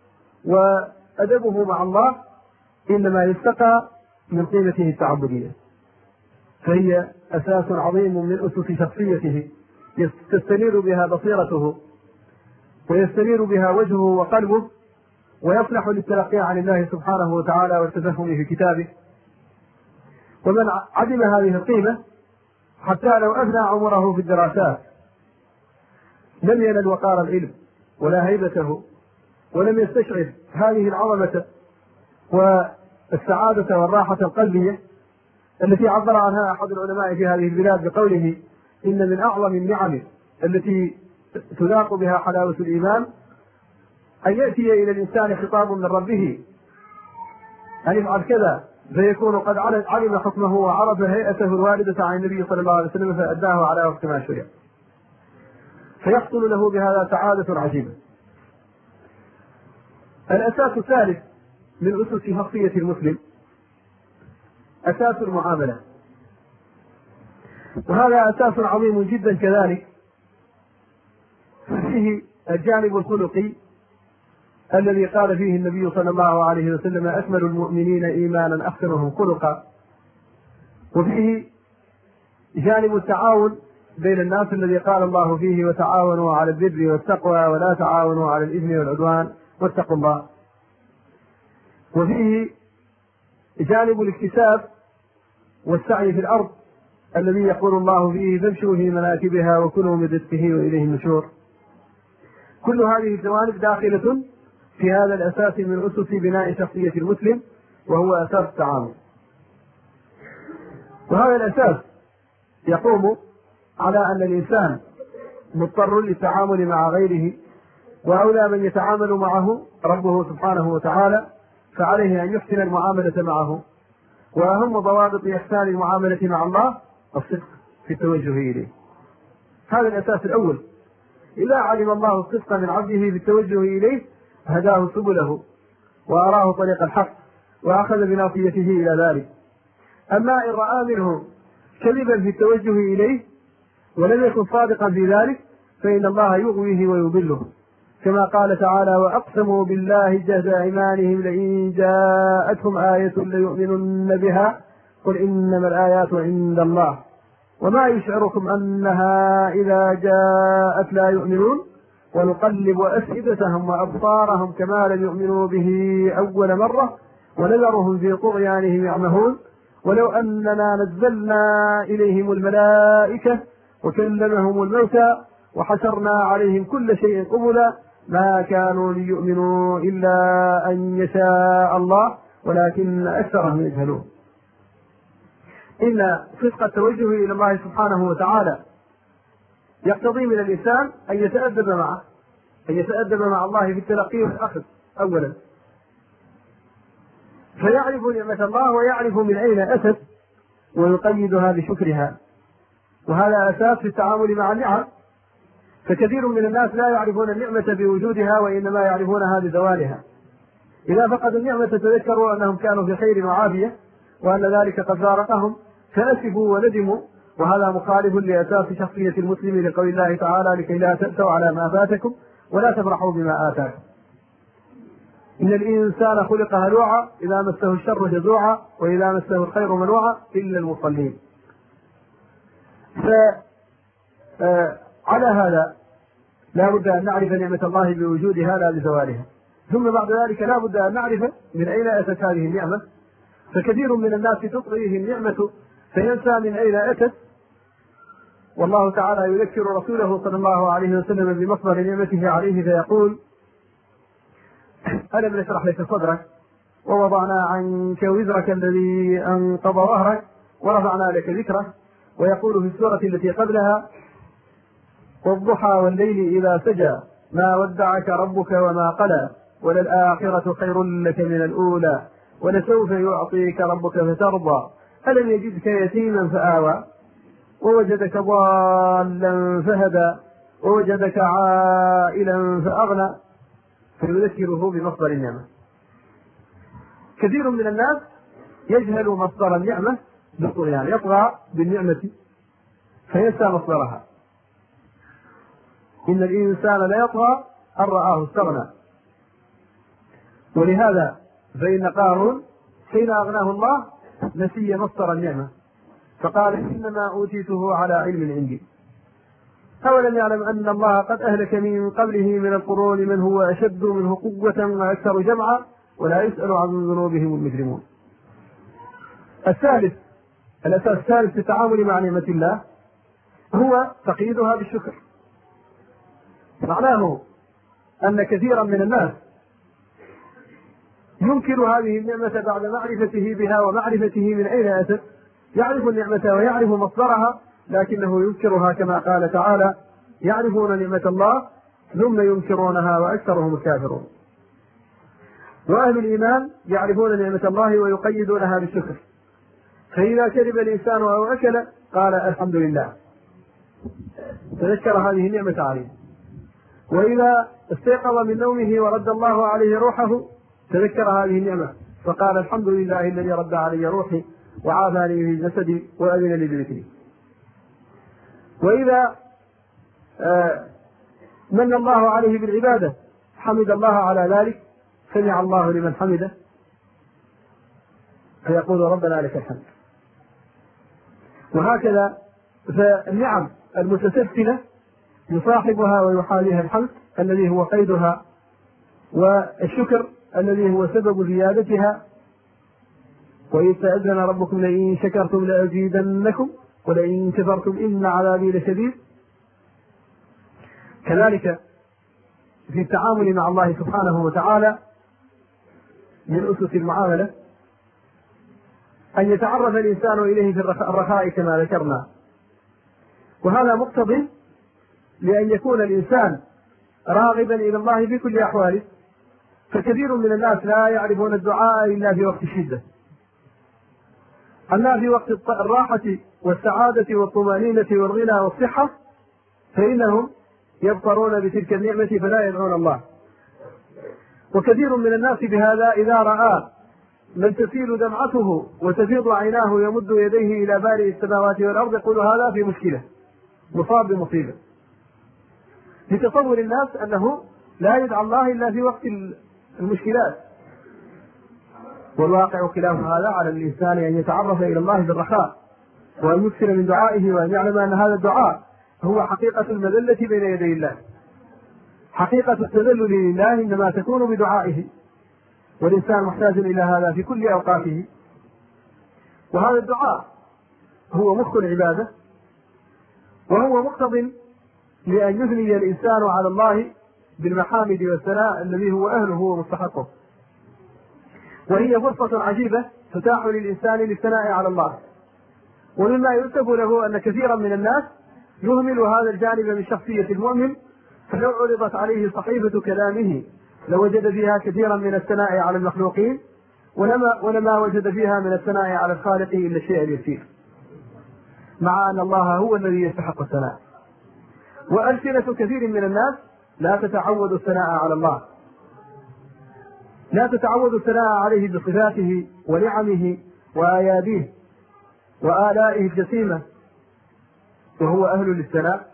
وأدبه مع الله إنما يستقى من قيمته التعبدية، فهي أساس عظيم من أسس شخصيته تستنير بها بصيرته ويستنير بها وجهه وقلبه، ويصلح للتلقي عن الله سبحانه وتعالى والتفهم في كتابه. ومن عدم هذه القيمة حتى لو أفنى عمره في الدراسات لم ينل وقار العلم ولا هيبته، ولم يستشعر هذه العظمة والسعادة والراحة القلبية التي عبر عنها أحد العلماء في هذه البلاد بقوله: إن من أعظم النعم التي تذاق بها حلاوة الإيمان أن يأتي إلى الإنسان خطاب من ربه أن يفعل كذا، فيكون قد علم حكمه وعرف هيئته الواردة عن النبي صلى الله عليه وسلم فأداه على وقت ما شرع، فيحصل له بهذا سعادة عجيبة. الأساس الثالث من أسس شخصية المسلم أساس المعاملة، وهذا أساس عظيم جدا كذلك. فيه الجانب الخلقي الذي قال فيه النبي صلى الله عليه وسلم: أكمل المؤمنين إيمانا أحسنهم خلقا. وفيه جانب التعاون بين الناس الذي قال الله فيه: وتعاونوا على البر والتقوى ولا تعاونوا على الإثم والعدوان واتقوا الله. وفيه جانب الاكتساب والسعي في الأرض الذي يقول الله فيه: فامشوا في مناكبها وكلوا من رزقه وإليه النشور. كل هذه الجوانب داخلة في هذا الأساس من أسس بناء شخصية المسلم، وهو أساس التعامل. وهذا الأساس يقوم على أن الإنسان مضطر للتعامل مع غيره، وأولى من يتعامل معه ربه سبحانه وتعالى، فعليه أن يحسن المعاملة معه. وأهم ضوابط إحسان المعاملة مع الله الصدق في التوجه إليه. هذا الأساس الأول. إذا علم الله الصدق من عبده في التوجه إليه هداه سبله وأراه طريق الحق وأخذ بناصيته إلى ذلك. أما إن رأى منه كذبا في التوجه إليه ولم يكن صادقا في ذلك فإن الله يغويه ويضله، كما قال تعالى: وأقسموا بالله جهد أيمانهم لئن جاءتهم آية ليؤمنن بها قل إنما الآيات عند الله وما يشعركم أنها إذا جاءت لا يؤمنون ونقلب أفئدتهم وأبصارهم كما لم يؤمنوا به أول مرة ونذرهم في طغيانهم يعمهون ولو أننا نزلنا إليهم الملائكة وكلمهم الموتى وحشرنا عليهم كل شيء قبلا ما كانوا ليؤمنوا إلا أن يشاء الله ولكن أكثرهم يجهلون. إن صدق التوجه إلى الله سبحانه وتعالى يقتضي من الإنسان أن يتأدب مع الله في التلقي والأخذ أولا، فيعرف نعمة الله ويعرف من أين أتت ويقيدها بشكرها، وهذا أساس في التعامل مع النعم. فكثير من الناس لا يعرفون النعمة بوجودها وإنما يعرفونها بزوالها. إذا فقدوا النعمة تذكروا أنهم كانوا في خير وعافية وأن ذلك قد فارقهم فأسفوا وندموا، وهذا مخالف لأساس شخصية المسلم لقول الله تعالى: لكي لا تأسوا على ما فاتكم ولا تفرحوا بما آتاكم. إن الإنسان خلق هلوعا إذا مسه الشر جزوعا وإذا مسه الخير منوعا إلا المصلين. على هذا لا بد أن نعرف نعمة الله بوجودها لا بزوالها، ثم بعد ذلك لا بد أن نعرف من أين أتت هذه النعمة. فكثير من الناس تطغيه النعمة فينسى من أين أتت، والله تعالى يذكر رسوله صلى الله عليه وسلم بمصدر نعمته عليه فيقول: ألم نشرح لك صدرك ووضعنا عنك وزرك الذي أنقض ظهرك ورفعنا لك ذكرك. ويقول في السورة التي قبلها: والضحى والليل إذا سجى ما ودعك ربك وما قلى وللآخرة خير لك من الأولى ولسوف يعطيك ربك فترضى ألم يجدك يتيما فآوى ووجدك ضالا فهدى ووجدك عائلا فأغنى، فيذكره بمصدر النعمة. كثير من الناس يجهل مصدر النعمة بالطغيان، يطغى بالنعمة فينسى مصدرها. إن الإنسان لا يطغى أن رآه استغنى. ولهذا فإن قارون حين أغناه الله نسي مصدر النعمة فقال: إنما أوتيته على علم عندي. أولم يعلم أن الله قد أهلك من قبله من القرون من هو أشد منه قوة وأكثر جمعا ولا يسأل عن ذنوبهم المجرمون. الأساس الثالث في التعامل مع نعمة الله هو تقييدها بالشكر. معناه أن كثيرا من الناس ينكر هذه النعمة بعد معرفته بها ومعرفته من أين أتت، يعرف النعمة ويعرف مصدرها لكنه ينكرها، كما قال تعالى: يعرفون نعمة الله ثم ينكرونها وأكثرهم الكافرون. وأهل الإيمان يعرفون نعمة الله ويقيدونها بالشكر، فإذا شرب الإنسان أو أكل قال الحمد لله، تذكر هذه النعمة عليه. وإذا استيقظ من نومه ورد الله عليه روحه تذكر هذه النعمة فقال الحمد لله الذي رد علي روحي وعافاني في جسدي وأذن لي بذكري. وإذا من الله عليه بالعبادة حمد الله على ذلك، سمع الله لمن حمده فيقول ربنا لك الحمد. وهكذا فالنعم المتسلسلة يصاحبها ويحاليها الحمد الذي هو قيدها، والشكر الذي هو سبب زيادتها. وإذ تأذن ربكم لئن شكرتم لأزيدنكم ولئن كفرتم إن عذابي لشديد. كذلك في التعامل مع الله سبحانه وتعالى من أسس المعاملة أن يتعرف الإنسان إليه في الرخاء كما ذكرنا، وهذا مقتضي لأن يكون الإنسان راغبا إلى الله في كل أحواله. فكثير من الناس لا يعرفون الدعاء إلا في وقت الشدة، أما في وقت الراحة والسعادة والطمأنينة والغنى والصحة فإنهم يبصرون بتلك النعمة فلا يدعون الله. وكثير من الناس بهذا إذا رأى من تسيل دمعته وتفيض عيناه يمد يديه إلى بارئ السماوات والأرض يقول هذا في مشكلة، مصاب بمصيبة، لتصور الناس أنه لا يدعى الله إلا في وقت المشكلات. والواقع خلاف هذا، على الإنسان أن يتعرف إلى الله بالرخاء وأن يكثر من دعائه، وأن يعلم أن هذا الدعاء هو حقيقة المذلة بين يدي الله. حقيقة التذلل لله إنما تكون بدعائه، والإنسان محتاج إلى هذا في كل أوقاته. وهذا الدعاء هو مخ العبادة، وهو مقتض لأن يثني الإنسان على الله بالمحامد والثناء الذي هو أهله ومستحقه. وهي فرصة عجيبة تتاح للإنسان للثناء على الله. ومما يؤسف له أن كثيرا من الناس يهمل هذا الجانب من شخصية المؤمن، فلو عرضت عليه صحيفة كلامه لوجد فيها كثيرا من الثناء على المخلوقين، ولما وجد فيها من الثناء على الخالق إلا الشيء اليسير، مع أن الله هو الذي يستحق الثناء. وألسنة كثير من الناس لا تتعود الثناء على الله، لا تتعود الثناء عليه بصفاته ونعمه وآياته وآلائه الجسيمة، وهو أهل للثناء.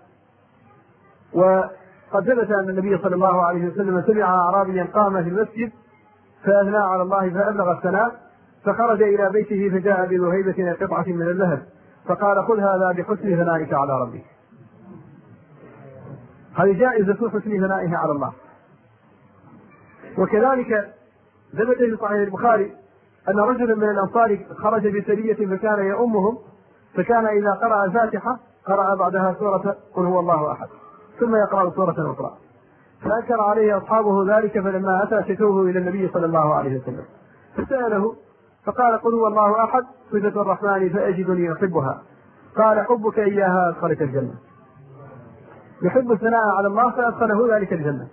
وقد ثبت أن النبي صلى الله عليه وسلم سمع أعرابيا قام في المسجد فأثنى على الله فأبلغ الثناء، فخرج إلى بيته فجاء بذهيبة قطعة من الذهب فقال خذ هذا بحسن ثنائك على ربك. هذه جائزة حسن ثنائه على الله. وكذلك ثبت في صحيح البخاري أن رجلا من الأنصار خرج بسرية فكان يؤمهم، فكان إذا قرأ الفاتحة قرأ بعدها سورة قل هو الله أحد ثم يقرأ سورة أخرى، فأنكر عليه أصحابه ذلك، فلما أتى شكوه إلى النبي صلى الله عليه وسلم فسأله فقال قل هو الله أحد صفة الرحمن فأجدني أحبها، قال حبك إياها أدخلك الجنة. يحب الثناء على الله فأدخله ذلك الجنة.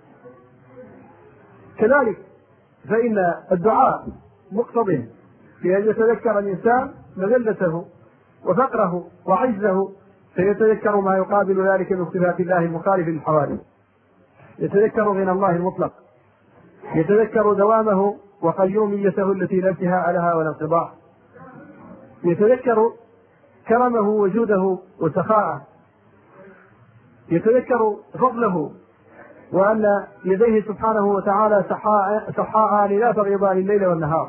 كذلك فإن الدعاء مقتضٍ في أن يتذكر الإنسان مذلته وفقره وعجزه، فيتذكر ما يقابل ذلك من صفات الله المخالف للحوادث، يتذكر غنى الله المطلق، يتذكر دوامه وقيوميته التي لا انتهاء لها ولا انقضاء، يتذكر كرمه وجوده وسخاءه، يتذكر فضله وأن يديه سبحانه وتعالى سحاء لا تغيضان الليل والنهار،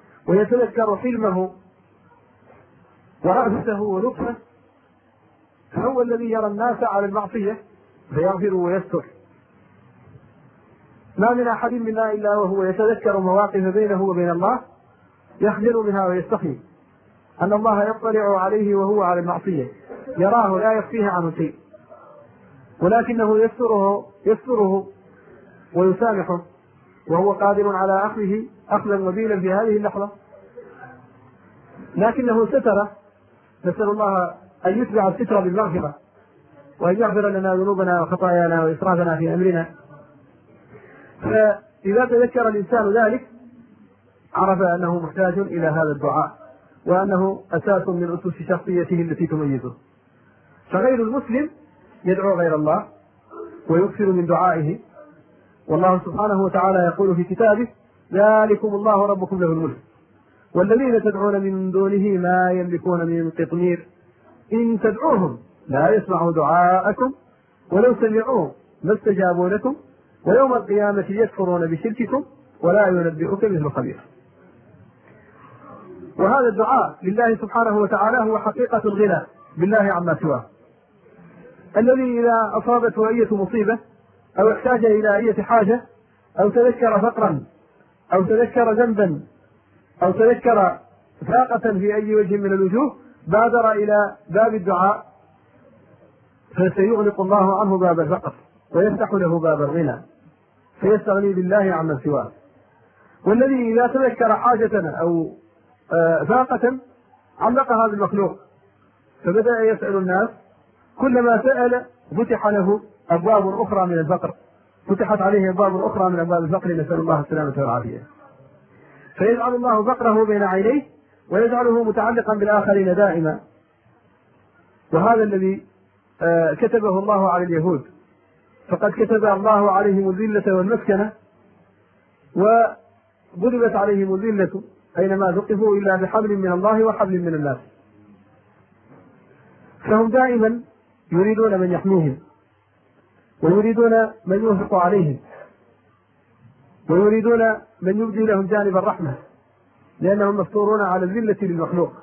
ويتذكر حلمه ورأفته ولطفه فهو الذي يرى الناس على المعصية فيغفر ويستر. ما من أحد منا إلا وهو يتذكر مواقف بينه وبين الله يخجل منها ويستحي أن الله يطلع عليه وهو على المعصية، يراه لا يخفيه عنه شيء، ولكنه يستره ويسامحه، وهو قادر على أخذه أخذا وبيلا في هذه اللحظة، لكنه ستره. نسأل الله أن يتبع الستر بالمغفرة، وأن يغفر لنا ذنوبنا وخطايانا وإسرافنا في أمرنا. فإذا تذكر الإنسان ذلك عرف أنه محتاج إلى هذا الدعاء، وأنه أساس من أسس شخصيته التي تميزه. فغير المسلم يدعو غير الله ويكثر من دعائه، والله سبحانه وتعالى يقول في كتابه: ذلكم الله ربكم له الملك والذين تدعون من دونه ما يملكون من قطمير إن تدعوهم لا يسمعوا دعاءكم ولو سمعوه ما استجابوا لكم ويوم القيامة يكفرون بشرككم ولا ينبئك مثل خبير. وهذا الدعاء لله سبحانه وتعالى هو حقيقة الغنى بالله عما سواه، الذي إذا أصابته أية مصيبة أو احتاج إلى أية حاجة أو تذكر فقرا أو تذكر ذنبا أو تذكر فاقة في أي وجه من الوجوه بادر إلى باب الدعاء، فسيغلق الله عنه باب الفقر ويفتح له باب الغنى فيستغني بالله عما سواه. والذي إذا تذكر حاجة أو فاقة علقها بالمخلوق فبدأ يسأل الناس، كلما سأل فتح له أبواب أخرى من الفقر، فتحت عليه أبواب أخرى من أبواب الفقر، نسأل الله السلامة والعافية. فيجعل الله فقره بين عينيه ويجعله متعلقا بالآخرين دائما. وهذا الذي كتبه الله على اليهود، فقد كتب الله عليهم الذلة والمسكنة وضربت عليهم الذلة أينما ثقفوا إلا بحبل من الله وحبل من الناس، فهم دائما يريدون من يحميهم ويريدون من ينفق عليهم ويريدون من يبدي لهم جانب الرحمة، لأنهم مفطورون على الذلة للمخلوق.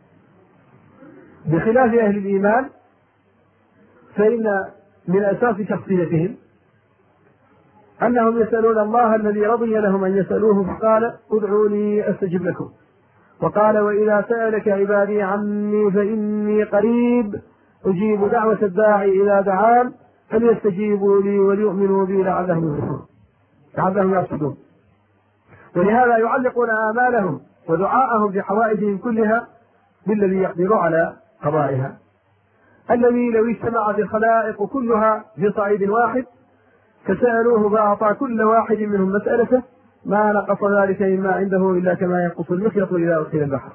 بخلاف أهل الإيمان فإن من أساس شخصيتهم أنهم يسألون الله الذي رضي لهم أن يسألوه، فقال: ادعوني أستجب لكم. وقال: وإذا سألك عبادي عني فإني قريب أجيب دعوة الداعي إذا دعان فليستجيبوا لي وليؤمنوا بي لعلهم يرشدون. ولهذا يعلقون آمالهم ودعاءهم في حوائجهم كلها بالذي يقدر على قضائها، الذي لو اجتمعت الخلائق كلها في صعيد واحد فسألوه فأعطى كل واحد منهم مسألته ما نقص ذلك مما عنده إلا كما ينقص المخيط إذا أدخل البحر،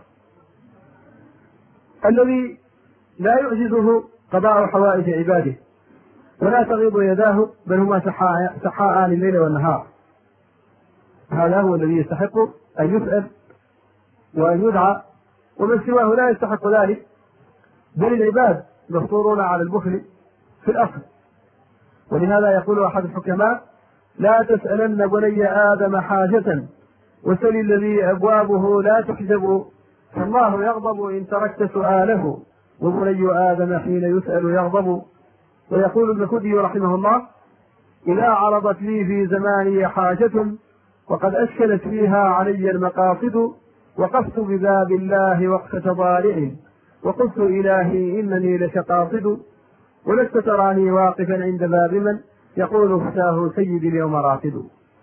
الذي لا يعجزه قضاء حوائج عباده ولا تغيض يداه، بل هما سحاءان الليل والنهار. هذا هو الذي يستحق أن يسأل وأن يدعى، ومن سواه لا يستحق ذلك، بل العباد مفطورون على البخل في الأصل. ولهذا يقول أحد الحكماء: لا تسألن بني آدم حاجة وسل الذي أبوابه لا تحجب، فالله يغضب إن تركت سؤاله وبني آدم حين يسأل يغضب. ويقول ابن كدي رحمه الله: إذا عرضت لي في زماني حاجة وقد أشكلت فيها علي المقاصد وقفت بباب الله وقفة ضارع وقلت إلهي إنني لك قاصد، ولست تراني واقفا عند باب من يقول فتاه سيدي اليوم راقد.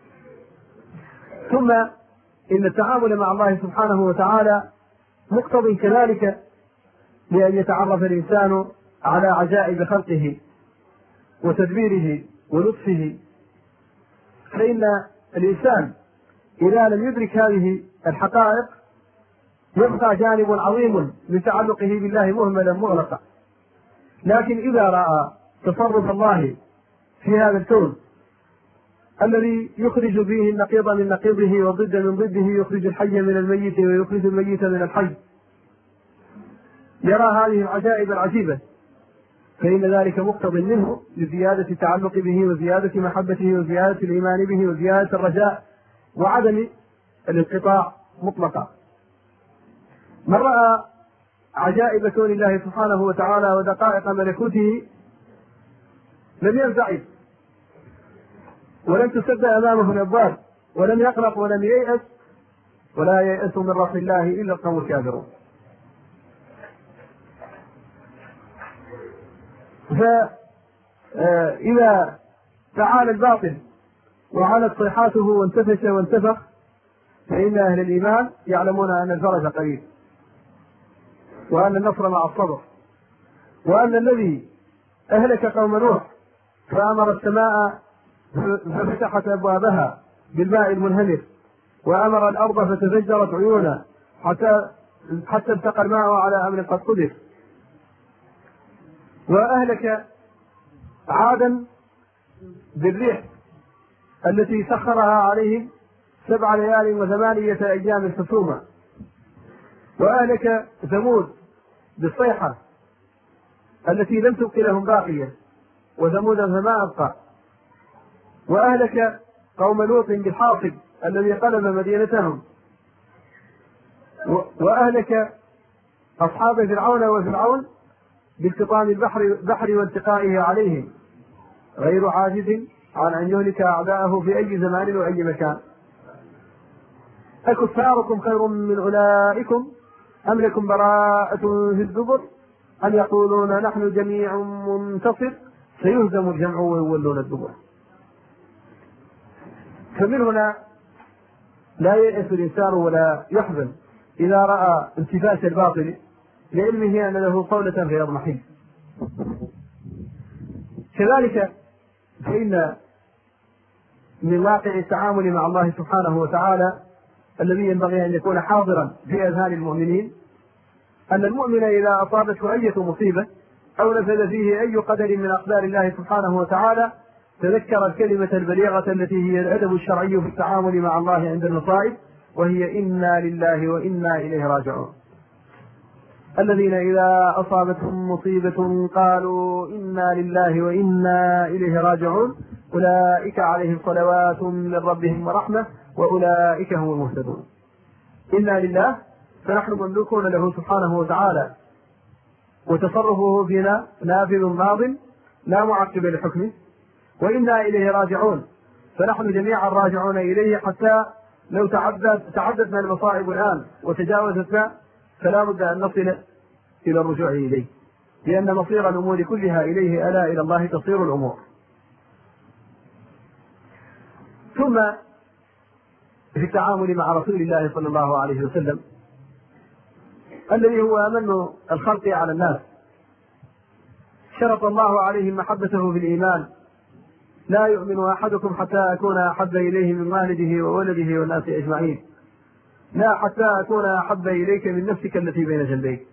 ثم إن التعامل مع الله سبحانه وتعالى مقتضي كذلك لأن يتعرف الإنسان على عجائب خلقه وتدبيره ولطفه، فإن الإنسان إذا لم يدرك هذه الحقائق يبقى جانب عظيم من تعلقه بالله مهملا مغلقا. لكن إذا رأى تصرف الله في هذا الكون الذي يخرج فيه النقيض من نقيضه والضد من ضده، يخرج الحي من الميت ويخرج الميت من الحي، يرى هذه العجائب العجيبة، فإن ذلك مقتض منه لزيادة التعلق به وزيادة محبته وزيادة الإيمان به وزيادة الرجاء وعدم الانقطاع مطلقا. من رأى عجائب كون الله سبحانه وتعالى ودقائق ملكوته لم ينزعج ولم تسد أمامه الأبواب ولم يقلق ولم ييأس، ولا ييأس من روح الله إلا القوم الكافرون. فإذا تعالى الباطل وعلت صيحاته وانتفش وانتفخ، فإن أهل الإيمان يعلمون أن الفرج قريب، وأن النصر مع الصبر، وأن الذي أهلك قوم نوح فأمر السماء ففتحت أبوابها بالماء المنهمر، وأمر الأرض فتفجرت عيونا حتى التقى الماء على أمر قد قدر، وأهلك عادا بالريح التي سخرها عليهم 7 ليال و8 أيام حسوما، وأهلك ثمود بالصيحة التي لم تبق لهم باقية وثمود فما أبقى، وأهلك قوم لوط بالحاصب الذي قلب مدينتهم، وأهلك أصحاب فرعون وفرعون بالتقام البحر والتقائه عليهم، غير عاجز عن أن يهلك أعداءه في أي زمان وأي مكان. أكفاركم خير من أولئكم أم لكم براءة في الزبر أم يقولون نحن جميع منتصر سيهزم الجمع ويولون الدبر. فمن هنا لا ييأس الإنسان ولا يحزن إذا رأى انتفاش الباطل لعلمه أن له قولة فيضمحل. كذلك فإن من واقع التعامل مع الله سبحانه وتعالى الذي ينبغي أن يكون حاضرا في أذهان المؤمنين أن المؤمن إذا أصابته أي مصيبة أو نزل فيه أي قدر من أقدار الله سبحانه وتعالى تذكر الكلمة البليغة التي هي الأدب الشرعي في التعامل مع الله عند المصائب، وهي إنا لله وإنا إليه راجعون. الذين إذا أصابتهم مصيبة قالوا إنا لله وإنا إليه راجعون أولئك عليهم صلوات من ربهم ورحمة وأولئك هم المهتدون. إنا لله فنحن مملوكون له سبحانه وتعالى، وتصرفه فينا نافذ ماض لا معقب لحكمه، وإنا إليه راجعون فنحن جميعا راجعون إليه، حتى لو تعددنا المصائب الآن وتجاوزتنا فلا بد أن نصل إلى الرجوع إليه، لأن مصير الأمور كلها إليه، ألا إلى الله تصير الأمور. ثم في التعامل مع رسول الله صلى الله عليه وسلم الذي هو أمن الخلق على الناس، شرط الله عليهم محبته في الإيمان: لا يؤمن أحدكم حتى أكون أحب إليه من والده وولده والناس أجمعين، لا حتى أكون أحب إليك من نفسك التي بين جنبيك.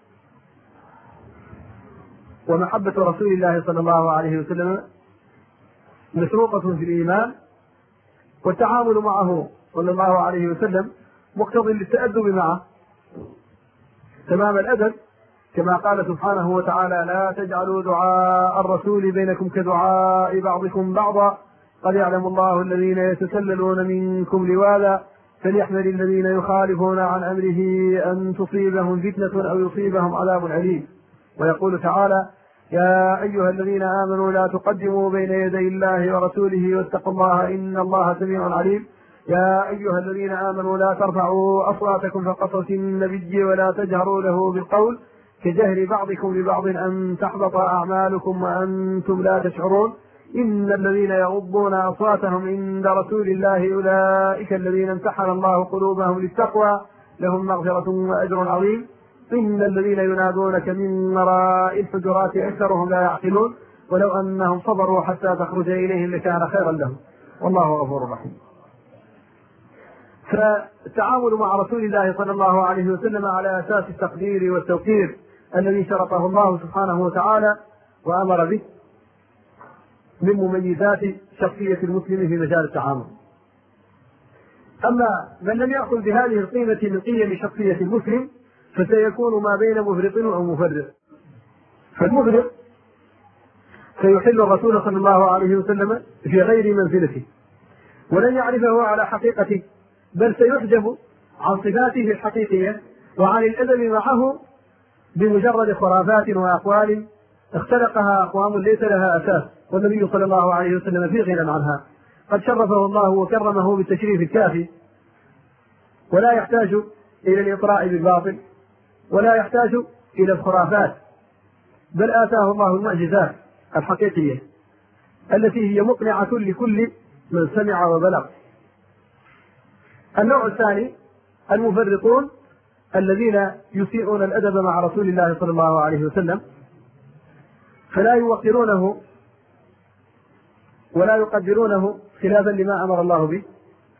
ومحبة رسول الله صلى الله عليه وسلم مشروطة في الإيمان، والتعامل معه صلى الله عليه وسلم مقتضي للتأدب معه تمام الأدب، كما قال سبحانه وتعالى: لا تجعلوا دعاء الرسول بينكم كدعاء بعضكم بعضا قد يعلم الله الذين يتسللون منكم لواذا فليحذر الذين يخالفون عن أمره أن تصيبهم فتنة أو يصيبهم عذاب أليم. ويقول تعالى: يا أيها الذين آمنوا لا تقدموا بين يدي الله ورسوله واتقوا الله إن الله سميع عليم. يا أيها الذين آمنوا لا ترفعوا أصواتكم فوق صوت النبي ولا تجهروا له بالقول كجهر بعضكم لبعض أن تحبط أعمالكم وأنتم لا تشعرون. إن الذين يغضون أصواتهم عند رسول الله أولئك الذين امتحن الله قلوبهم للتقوى لهم مغفرة وأجر عظيم. إن الذين ينادونك من وراء الحجرات أكثرهم لا يعقلون ولو أنهم صبروا حتى تخرج إليهم لكان خيرا لهم والله غفور رحيم. فالتعامل مع رسول الله صلى الله عليه وسلم على أساس التقدير والتوقير الذي شرطه الله سبحانه وتعالى وأمر به من مميزات شخصية المسلم في مجال التعامل. أما من لم يأخذ بهذه القيمة من قيم شخصية المسلم فسيكون ما بين مفرط أو مفرط. فالمفرط سيحل الرسول صلى الله عليه وسلم في غير منزلته ولن يعرفه على حقيقته، بل سيحجب عن صفاته الحقيقية وعن الأدب معه بمجرد خرافات وأقوال اختلقها أقوام ليس لها أساس، والنبي صلى الله عليه وسلم في غنى عنها، قد شرفه الله وكرمه بالتشريف الكافي، ولا يحتاج إلى الإطراء بالباطل ولا يحتاج إلى الخرافات، بل آتاه الله المعجزات الحقيقية التي هي مقنعة لكل من سمع وبلغ. النوع الثاني المفرطون الذين يسيئون الأدب مع رسول الله صلى الله عليه وسلم، فلا يوقرونه ولا يقدرونه خلافا لما أمر الله به،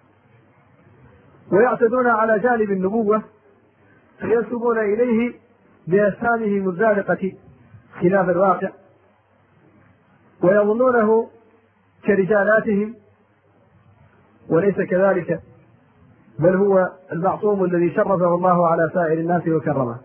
ويعتدون على جانب النبوة فينسبون إليه بأسهامهم الزالقة خلاف الواقع، ويظنونه كرجالاتهم وليس كذلك، بل هو المعصوم الذي شرفه الله على سائر الناس وكرمه.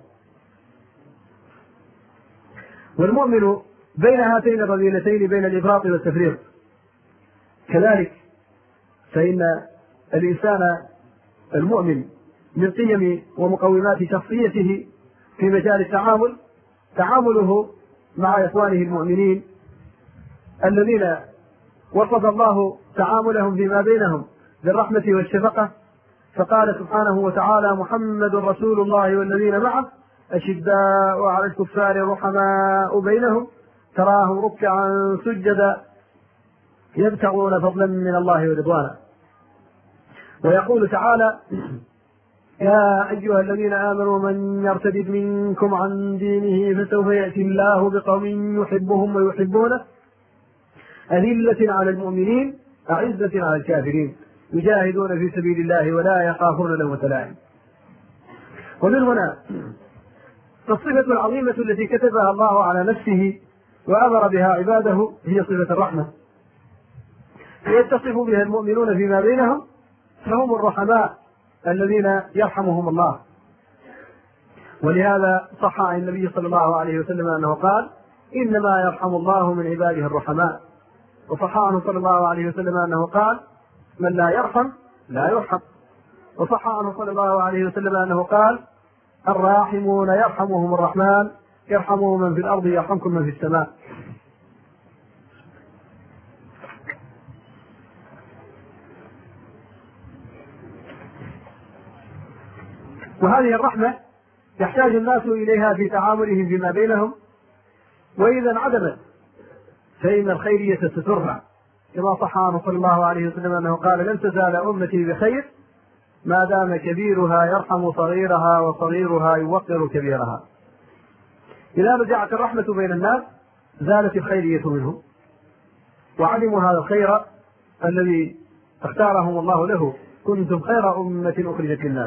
والمؤمن بين هاتين الرذيلتين، بين الإفراط والتفريط. كذلك فإن الإنسان المؤمن من قيم ومقومات شخصيته في مجال التعامل تعامله مع إخوانه المؤمنين الذين وصف الله تعاملهم فيما بينهم بالرحمة والشفقة، فقال سبحانه وتعالى: محمد رسول الله والذين معه أشداء على الكفار رحماء بينهم تراهم ركعا سجدا يبتغون فضلا من الله ورضوانا. ويقول تعالى: يا أيها الذين آمنوا من يرتد منكم عن دينه فسوف يأتي الله بقوم يحبهم ويحبونه أذلة على المؤمنين أعزة على الكافرين يجاهدون في سبيل الله ولا يخافون لومة لائم. ومن هنا فالصفة العظيمة التي كتبها الله على نفسه وأمر بها عباده هي صفة الرحمة، فيتصف بها المؤمنون فيما بينهم، فهم الرحماء الذين يرحمهم الله. ولهذا صح عن النبي صلى الله عليه وسلم أنه قال: إنما يرحم الله من عباده الرحماء. وصح عنه صلى الله عليه وسلم أنه قال: من لا يرحم لا يرحم. وصح عنه صلى الله عليه وسلم أنه قال: الراحمون يرحمهم الرحمن يرحموا من في الأرض يرحمكم من في السماء. وهذه الرحمة يحتاج الناس إليها في تعاملهم فيما بينهم، وإذا انعدمت فإن الخيرية سترفع، كما صح عنه صلى الله عليه وسلم أنه قال: لن تزال أمتي بخير ما دام كبيرها يرحم صغيرها وصغيرها يوقر كبيرها. إذا رجعت الرحمة بين الناس زالت الخيرية منهم وعلموا هذا الخير الذي اختارهم الله له: كنتم خير أمة أخرجت للناس.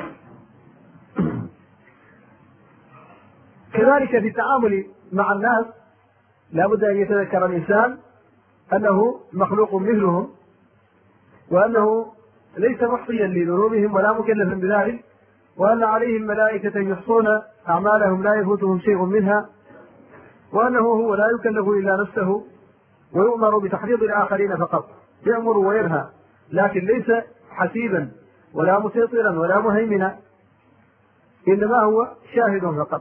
كذلك في التعامل مع الناس لا بد أن يتذكر الإنسان أنه مخلوق مثلهم، وأنه ليس محصيا لذنوبهم ولا مكلفا بذلك، وأن عليهم ملائكة يحصون أعمالهم لا يفوتهم شيء منها، وأنه هو لا يكلف إلا نفسه ويؤمر بتحريض الآخرين فقط، يأمر وينهى، لكن ليس حسيبا ولا مسيطرا ولا مهيمنا، إنما هو شاهد فقط.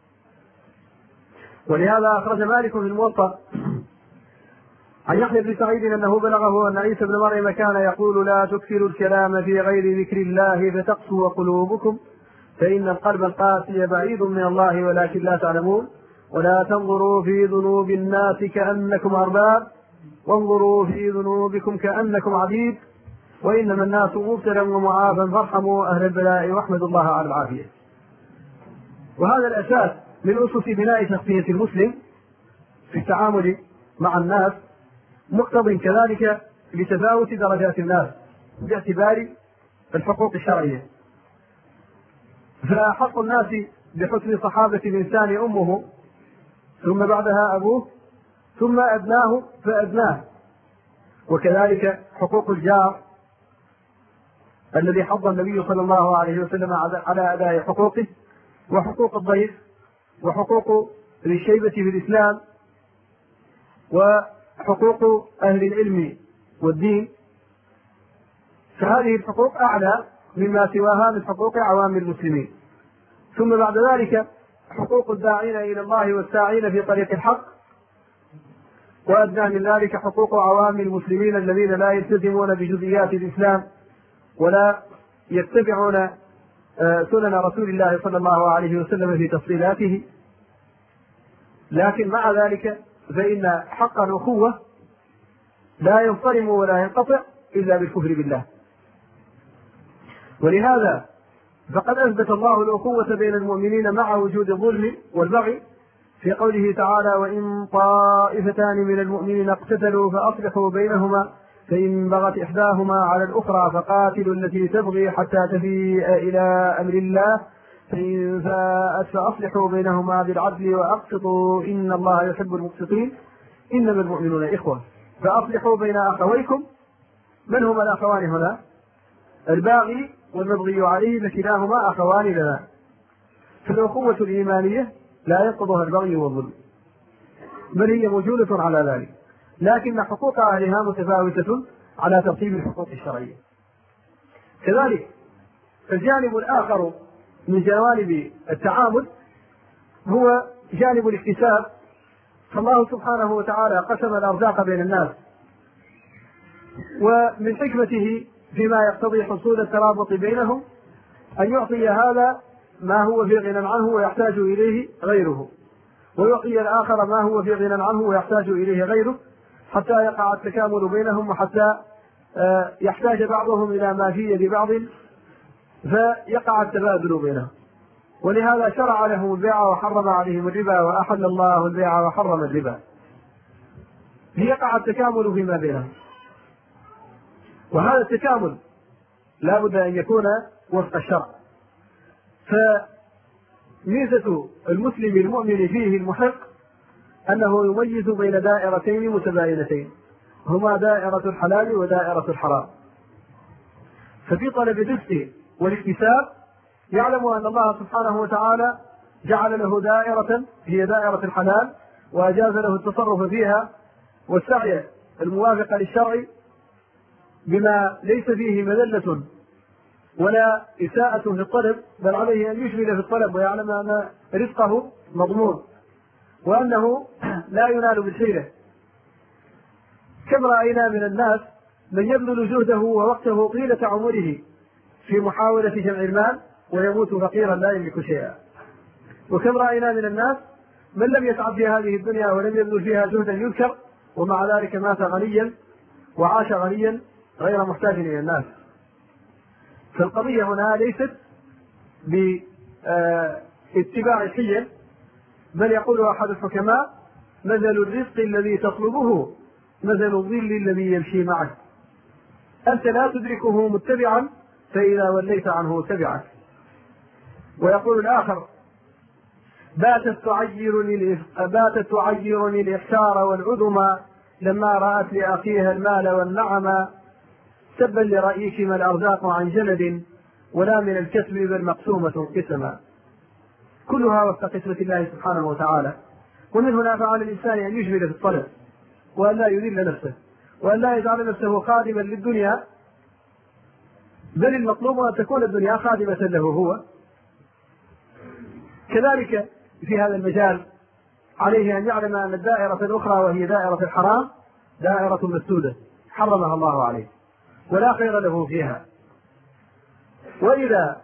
ولهذا أخرج مالك في الموطأ عن يحيى بن سعيد أنه بلغه أن عيسى بن مريم كان يقول: لا تكثروا الكلام في غير ذكر الله فتقسو قلوبكم، فإن القلب القاسي بعيد من الله ولكن لا تعلمون، ولا تنظروا في ذنوب الناس كأنكم أرباب، وانظروا في ذنوبكم كأنكم عبيد، وإنما الناس مبتلى ومعافى فارحموا أهل البلاء واحمدوا الله على العافية. وهذا الأساس من أسس بناء شخصية المسلم في التعامل مع الناس، مقتض كذلك لتفاوت درجات الناس باعتبار الحقوق الشرعية. فأحق الناس بحسن صحابة الإنسان أمه، ثم بعدها أبوه، ثم أبناه فأبناه. وكذلك حقوق الجار الذي حض النبي صلى الله عليه وسلم على أداء حقوقه، وحقوق الضيف، وحقوق ذي الشيبة في الإسلام، وحقوق أهل العلم والدين. فهذه الحقوق أعلى مما سواها من حقوق عوام المسلمين. ثم بعد ذلك حقوق الداعين إلى الله والساعين في طريق الحق، وأدنى من ذلك حقوق عوام المسلمين الذين لا يلتزمون بجزئيات الإسلام ولا يتبعون سنن رسول الله صلى الله عليه وسلم في تفصيلاته. لكن مع ذلك فإن حق الأخوة لا ينصرم ولا ينقطع إلا بالكفر بالله، ولهذا فقد أثبت الله الأخوة بين المؤمنين مع وجود الظلم والبغي في قوله تعالى: وإن طائفتان من المؤمنين اقتتلوا فأصلحوا بينهما فإن بغت إحداهما على الأخرى فقاتلوا التي تبغي حتى تفيء إلى أمر الله فإن فاءت فأصلحوا بينهما بالعدل وأقسطوا إن الله يحب المقسطين إنما المؤمنون إخوة فأصلحوا بين أخويكم. من هما الأخوان هنا؟ الباغي والمبغي عليه، فكلاهما أخوان لنا. فالأخوة الإيمانية لا ينقضها البغي والظلم، بل هي موجودة على ذلك، لكن حقوق أهلها متفاوتة على ترتيب الحقوق الشرعية. كذلك الجانب الآخر من جوانب التعامل هو جانب الاكتساب. فالله سبحانه وتعالى قسم الأرزاق بين الناس، ومن حكمته فيما يقتضي حصول الترابط بينهم أن يعطي هذا ما هو في غنى عنه ويحتاج إليه غيره، ويعطي الآخر ما هو في غنى عنه ويحتاج إليه غيره، حتى يقع التكامل بينهم، وحتى يحتاج بعضهم إلى ما في يد بعض فيقع التبادل بينهم. ولهذا شرع لهم البيع وحرم عليهم الربا، وأحل الله البيع وحرم الربا، ليقع التكامل فيما بينهم. وهذا التكامل لا بد أن يكون وفق الشرع. فميزة المسلم المؤمن فيه المحق أنه يميز بين دائرتين متباينتين، هما دائرة الحلال ودائرة الحرام. ففي طلب الرزق والاكتساب يعلم أن الله سبحانه وتعالى جعل له دائرة هي دائرة الحلال، وأجاز له التصرف فيها والسعي الموافق للشرع بما ليس فيه مذلة ولا إساءة في الطلب، بل عليه أن يشمل في الطلب ويعلم أن رزقه مضمون وأنه لا ينال بالحيلة. كم رأينا من الناس من يبذل جهده ووقته طيلة عمره في محاولة جمع المال ويموت فقيرا لا يملك شيئا، وكم رأينا من الناس من لم يتعب في هذه الدنيا ولم يبذل فيها جهدا يذكر ومع ذلك مات غنيا وعاش غنيا غير محتاج إلى الناس. فالقضية هنا ليست باتباع الحيل، بل يقول أحد الحكماء: مثل الرزق الذي تطلبه مثل الظل الذي يمشي معك، أنت لا تدركه متبعا فإذا وليت عنه تبعك. ويقول الآخر: باتت تعيرني الإحسار والعدما لما رأت لأخيها المال والنعما، سبا لرأيك ما الأرزاق عن جلد ولا من الكسب بل مقسومة قسما. كلها وفق قسمة الله سبحانه وتعالى. ومن هنا فعل الإنسان أن يجمل في الطلب، وأن لا يذل نفسه، وأن لا يجعل نفسه خادما للدنيا، بل المطلوب أن تكون الدنيا خادمة له هو. كذلك في هذا المجال عليه أن يعلم أن الدائرة الأخرى وهي دائرة الحرام دائرة مسدودة حرمها الله عليه ولا خير له فيها. وإذا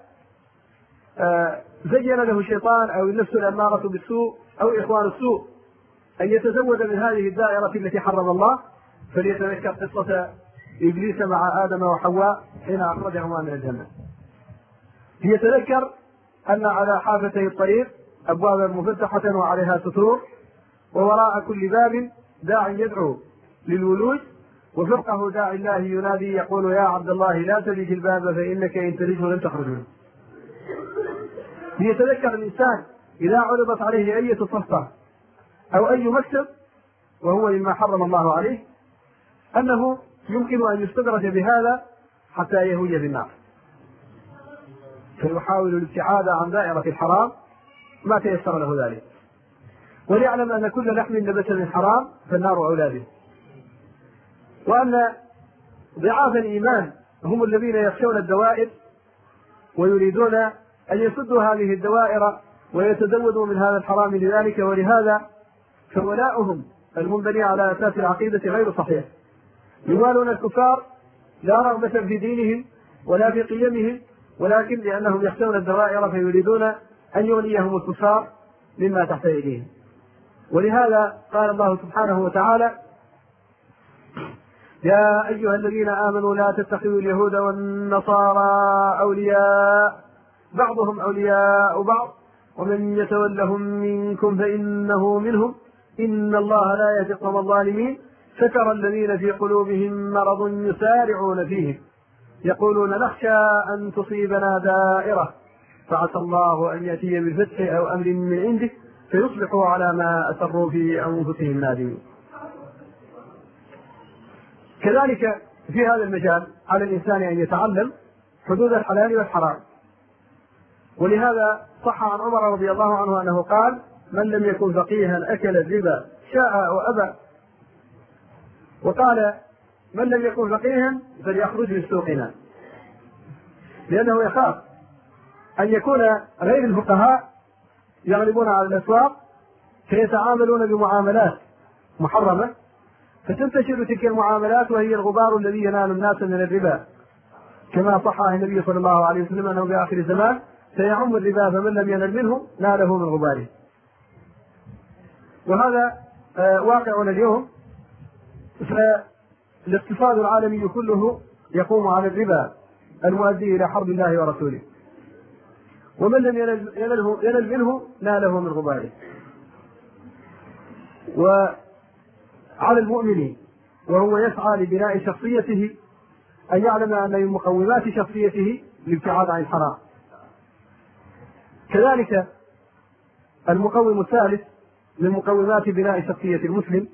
زين له الشيطان أو النفس الأمارة بالسوء أو إخوان السوء أن يتزود من هذه الدائرة التي حرم الله، فليتذكر قصة إبليس مع آدم وحواء حين أخرجهما من الجنة. ليتذكر أن على حافتي الطريق أبوابا مفتحة وعليها ستور، ووراء كل باب داع يدعو للولوج، وفوقه داعي الله ينادي يقول: يا عبد الله لا تلج الباب فإنك إن تلجه لن تخرج منه. ليتذكر الإنسان إذا عرضت عليه أي صفقة أو أي مكسب وهو مما حرم الله عليه أنه يمكن أن يستدرج بهذا حتى يهوي بالنار، فيحاول الابتعاد عن دائرة الحرام ما تيسر له ذلك، وليعلم أن كل لحم نبت من حرام فالنار أولى به، وأن ضعاف الإيمان هم الذين يخشون الدوائر ويريدون أن يسدوا هذه الدوائر ويتزودوا من هذا الحرام لذلك، ولهذا فولاؤهم المنبني على أساس العقيدة غير صحيح. يوالون الكفار لا رغبة في دينهم ولا في قيمهم، ولكن لأنهم يخشون الدوائر فيريدون أن يوليهم الكفار مما تحت أيديهم. ولهذا قال الله سبحانه وتعالى: يا أيها الذين آمنوا لا تتخذوا اليهود والنصارى أولياء بعضهم أولياء بعض ومن يتولهم منكم فإنه منهم إن الله لا يهدي القوم الظالمين فترى الذين في قلوبهم مرض يسارعون فيهم يقولون نخشى أن تصيبنا دائرة فعسى الله أن يأتي بالفتح أو أمر من عنده فيصبحوا على ما أسروا في أنفسهم نادمين. كذلك في هذا المجال على الإنسان أن يتعلم حدود الحلال والحرام. ولهذا صح عن عمر رضي الله عنه أنه قال: من لم يكن فقيها أكل الربا شاء وأبى. وقال: من لم يكن فقيها فليخرج من سوقنا، لأنه يخاف أن يكون غير الفقهاء يغلبون على الأسواق فيتعاملون بمعاملات محرمة فتنتشر تلك المعاملات وهي الغبار الذي ينال الناس من الربا، كما صح عن النبي صلى الله عليه وسلم أنه في آخر الزمان سيعم الربا فمن لم ينل منه ناله من غباره. وهذا واقعنا اليوم، فالاقتصاد العالمي كله يقوم على الربا المؤدي إلى حرب الله ورسوله، ومن لم ينل منه ناله من غباره. وعلى المؤمن وهو يسعى لبناء شخصيته أن يعلم أن من مقومات شخصيته الابتعاد عن الحرام. كذلك المقوم الثالث من مقومات بناء شخصية المسلم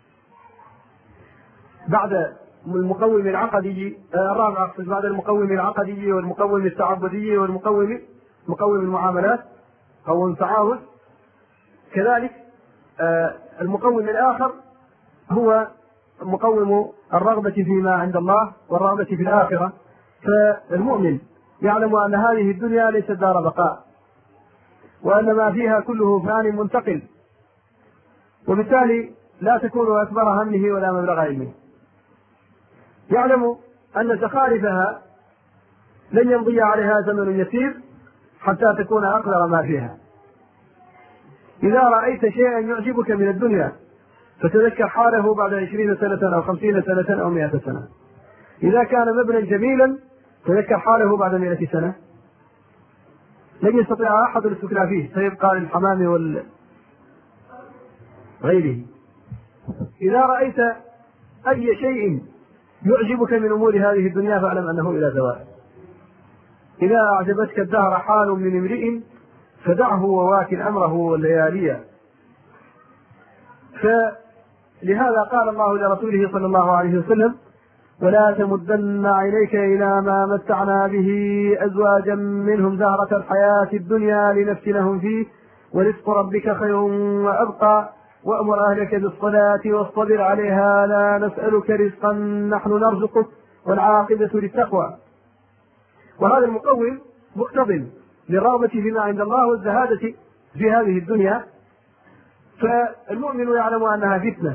بعد المقوم العقدي الرابع، بعد المقوم العقدي والمقوم التعبدي والمقوم المعاملات أو التعاون، كذلك المقوم الآخر هو مقوم الرغبة فيما عند الله والرغبة في الآخرة. فالمؤمن يعلم أن هذه الدنيا ليست دار بقاء، وأن ما فيها كله فان منتقل، وبالتالي لا تكون أكبر همه ولا مبلغ علمه. يعلم أن زخارفها لن يمضي عليها زمن يسير حتى تكون أقدر ما فيها. إذا رأيت شيئا يعجبك من الدنيا فتذكر حاله بعد 20 سنة أو 50 سنة أو 100 سنة. إذا كان مبنى جميلا تذكر حاله بعد 100 سنة. لن يستطيع أحد الاستكلاف فيه، سيبقى للحمام وغيره. إذا رأيت أي شيء يعجبك من أمور هذه الدنيا فاعلم أنه إلى زوال. إذا أعجبتك الدهر حال من امرئ فدعه وواكل أمره والليالي. فلهذا قال الله لرسوله صلى الله عليه وسلم: ولا تمدن عينيك إلى ما متعنا به أزواجا منهم زهرة الحياة الدنيا لنفتنهم فيه ورزق ربك خير وأبقى وأمر أهلك بالصلاة واصطبر عليها لا نسألك رزقا نحن نرزقك والعاقبة للتقوى. وهذا المقوم مقتضٍ للرغبة فيما عند الله والزهادة في هذه الدنيا. فالمؤمن يعلم أنها فتنة،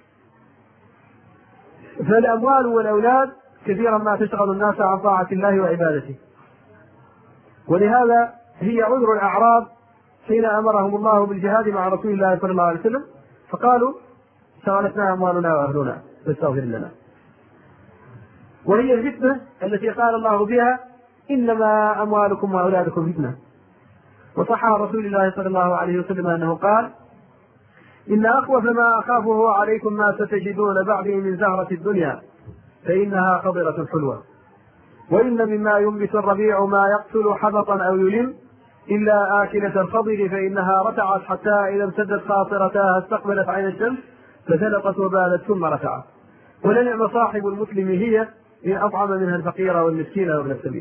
فالأموال والأولاد كثيرا ما تشغل الناس عن طاعة الله وعبادته، ولهذا هي عذر الأعراب حين أمرهم الله بالجهاد مع رسول الله صلى الله عليه وسلم فقالوا: شغلتنا أموالنا وأهلنا فاستغفر لنا. وهي الفتنة التي قال الله بها: إنما أموالكم وأولادكم فتنة. وصح عن رسول الله صلى الله عليه وسلم أنه قال: إن أخوف ما أخافه عليكم ما ستجدون بعدي من زهرة الدنيا فإنها خضرة حلوة، وإن مما ينبت الربيع ما يقتل حبطا أو يلم إلا آكلة الخضر فإنها رتعت حتى إذا امتدت خاطرتها استقبلت عين الشمس فسلقت وبالت ثم رتعت، ولنعم صاحب المسلم هي إن أطعم منها الفقير والمسكين وابن السبيل.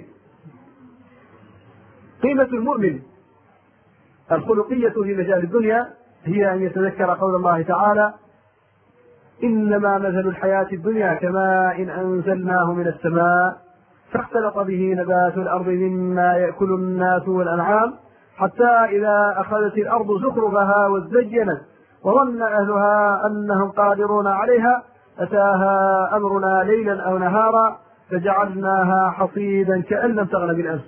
قيمة المؤمن الخلقية في مجال الدنيا هي أن يتذكر قول الله تعالى: إنما مثل الحياة الدنيا كماء إن أنزلناه من السماء فاختلط به نبات الأرض مما يأكل الناس والأنعام حتى إذا أخذت الأرض زخرفها وازينت وظن أهلها أنهم قادرون عليها أتاها أمرنا ليلا أو نهارا فجعلناها حصيدا كأن لم تغن بالأمس.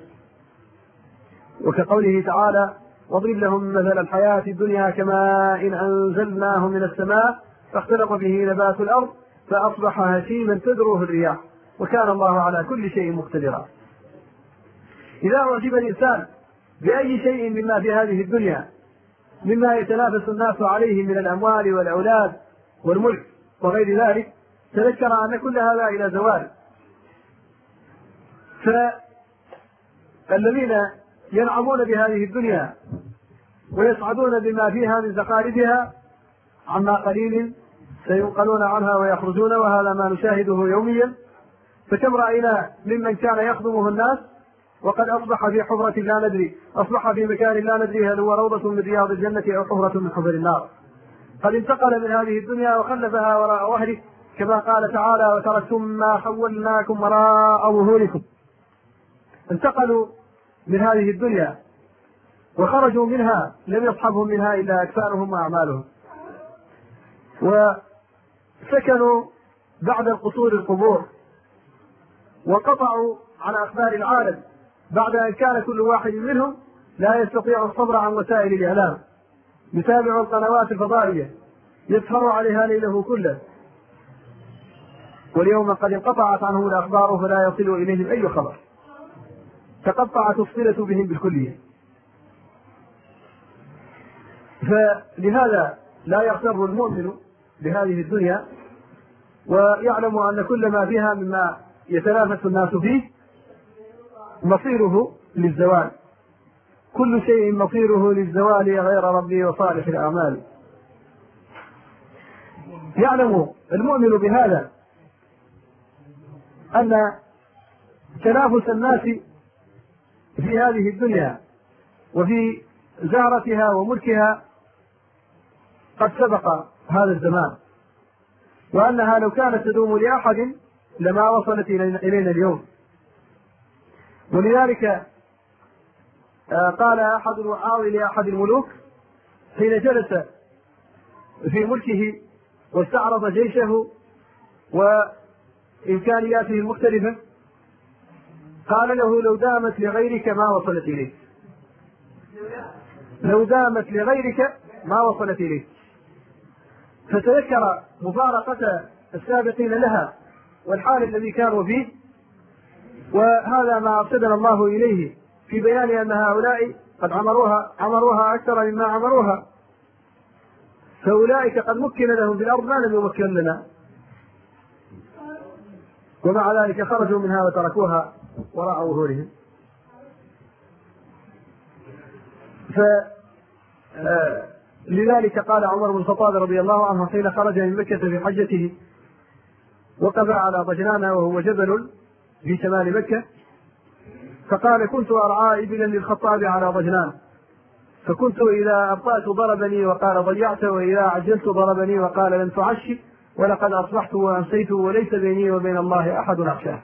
وكقوله تعالى واضرب لهم مثل الحياة الدنيا كماء إن أنزلناه من السماء فاختلط به نبات الأرض فأصبح هشيما تذروه الرياح وكان الله على كل شيء مقتدرا. إذا أعجب الإنسان بأي شيء مما في هذه الدنيا مما يتنافس الناس عليه من الأموال والأولاد والملك وغير ذلك تذكر أن كل هذا إلى زوال. فالذين ينعمون بهذه الدنيا ويسعدون بما فيها من زخارفها عما قليل سينقلون عنها ويخرجون، وهذا ما نشاهده يوميا. فكم رأينا ممن كان يخدمه الناس وقد أصبح في حفرة لا ندري، أصبح في مكان لا ندري هل هو روضة من رياض الجنة أو حفرة من حفر النار. قد انتقل من هذه الدنيا وخلفها وراء ظهره كما قال تعالى وتركتم ما حولناكم وراء ظهوركم. انتقلوا من هذه الدنيا وخرجوا منها لم يصحبهم منها إلا أجسامهم وأعمالهم، وسكنوا بعد القصور القبور وقطعوا على أخبار العالم بعد أن كان كل واحد منهم لا يستطيع الصبر عن وسائل الإعلام، يتابع القنوات الفضائية يسهر عليها ليله كله، واليوم قد انقطعت عنهم الأخبار فلا يصل إليهم أي خبر، تقطعت الصلة بهم بالكلية. فلهذا لا يغتر المؤمن بهذه الدنيا ويعلم أن كل ما فيها مما يتنافس الناس فيه مصيره للزوال، كل شيء مصيره للزوال غير ربي وصالح الأعمال. يعلم المؤمن بهذا أن تنافس الناس في هذه الدنيا وفي زهرتها وملكها قد سبق هذا الزمان، وأنها لو كانت تدوم لأحد لما وصلت إلينا اليوم. ولذلك قال أحد الوعاظ لأحد الملوك حين جلس في ملكه واستعرض جيشه وإمكانياته المختلفة قال له لو دامت لغيرك ما وصلت إليك، لو دامت لغيرك ما وصلت إليك. فتذكر مفارقة السابقين لها والحال الذي كانوا فيه، وهذا ما أرشدنا الله إليه في بيان أن هؤلاء قد عمروها أكثر مما عمروها، فأولئك قد مكن لهم في الأرض ما لم يمكن لنا، ومع ذلك خرجوا منها وتركوها وراء ظهورهم. لذلك قال عمر بن الخطاب رضي الله عنه حين خرج من مكة في حجته وقف على ضجنان وهو جبل في شمال مكة، فقال كنت أرعى إبلا للخطاب على ضجنان، فكنت إذا أبطأت ضربني وقال ضيعت، وإذا عجلت ضربني وقال لن تعشي، ولقد أصبحت وأمسيت وليس بيني وبين الله أحد أخشاه.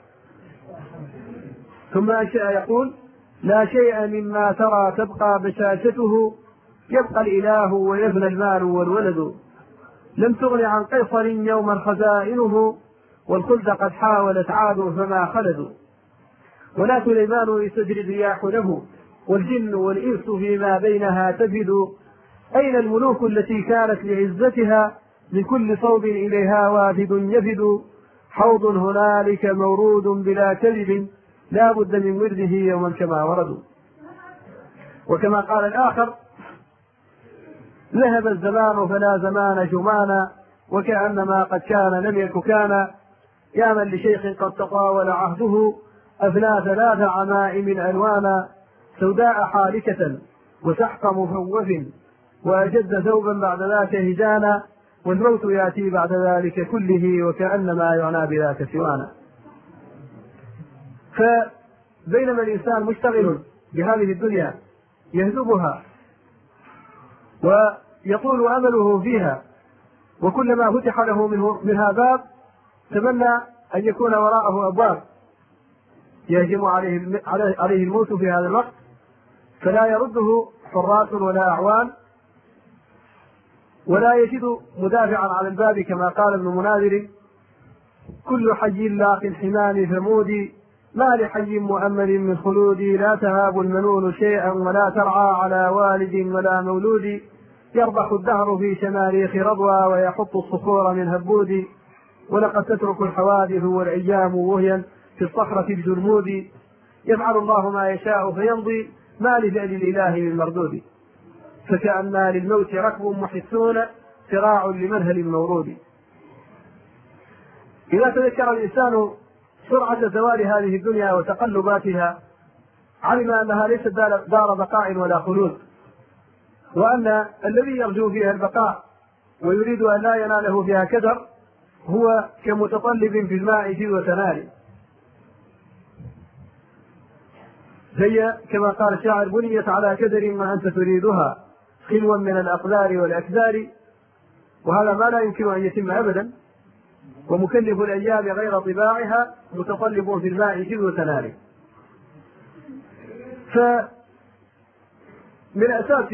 ثم أنشأ يقول لا شيء مما ترى تبقى بشاشته، يبقى الإله ويفنى المال والولد، لم تغن عن قيصر يوما خزائنه، والخلد قد حاولت عاد فما خلدوا، ولا سليمان يستجري الرياح له، والجن والإنس فيما بينها تفد، أين الملوك التي كانت لعزتها من كل صوب إليها وافد يفد، حوض هنالك مورود بلا كذب، لا بد من ورده يوما كما وردوا. وكما قال الآخر ذهب الزمان فلا زمان جمانا، وكأنما قد كان لم يك كان، يا من لشيخ قد تطاول عهده، أفنى 3 عمائم ألوانا، سوداء حالكة وسحق مفوف، وأجد ثوبا بعد ذاك هجانا، والموت يأتي بعد ذلك كله، وكأنما يعنى بذاك سوانا. فبينما الإنسان مشتغل بهذه الدنيا يهذبها ويطول أمله فيها، وكلما فتح له منها باب تمنى أن يكون وراءه أبواب يهجم عليه الموت في هذا الوقت، فلا يرده حراس ولا أعوان، ولا يجد مدافعا على الباب كما قال ابن مناذر: كل حي لاق حمام ثمود، ما لحي مؤمل من خلود، لا تهاب المنون شيئا ولا ترعى على والد ولا مولود، يربح الدهر في شماريخ رضوى ويحط الصخور من هبود، ولقد تترك الحوادث والأيام وهيا في الصخرة الجرمود، يفعل الله ما يشاء فيمضي، ما لفعل الإله من مردود، فكأن للموت ركب محسون صراع لمنهل مورود. إذا تذكر الإنسان سرعة زوال هذه الدنيا وتقلباتها علم أنها ليست دار بقاء ولا خلود، وأن الذي يرجو فيها البقاء ويريد أن لا يناله فيها كدر هو كمتطلب في الماء جذوة نار، زي كما قال الشاعر: بنيت على كدر ما أنت تريدها خلوا من الأقدار والأكدار. وهذا ما لا يمكن أن يتم أبدا، ومكلف الأيام غير طباعها متطلب في الماء جذوة نار. فمن أساس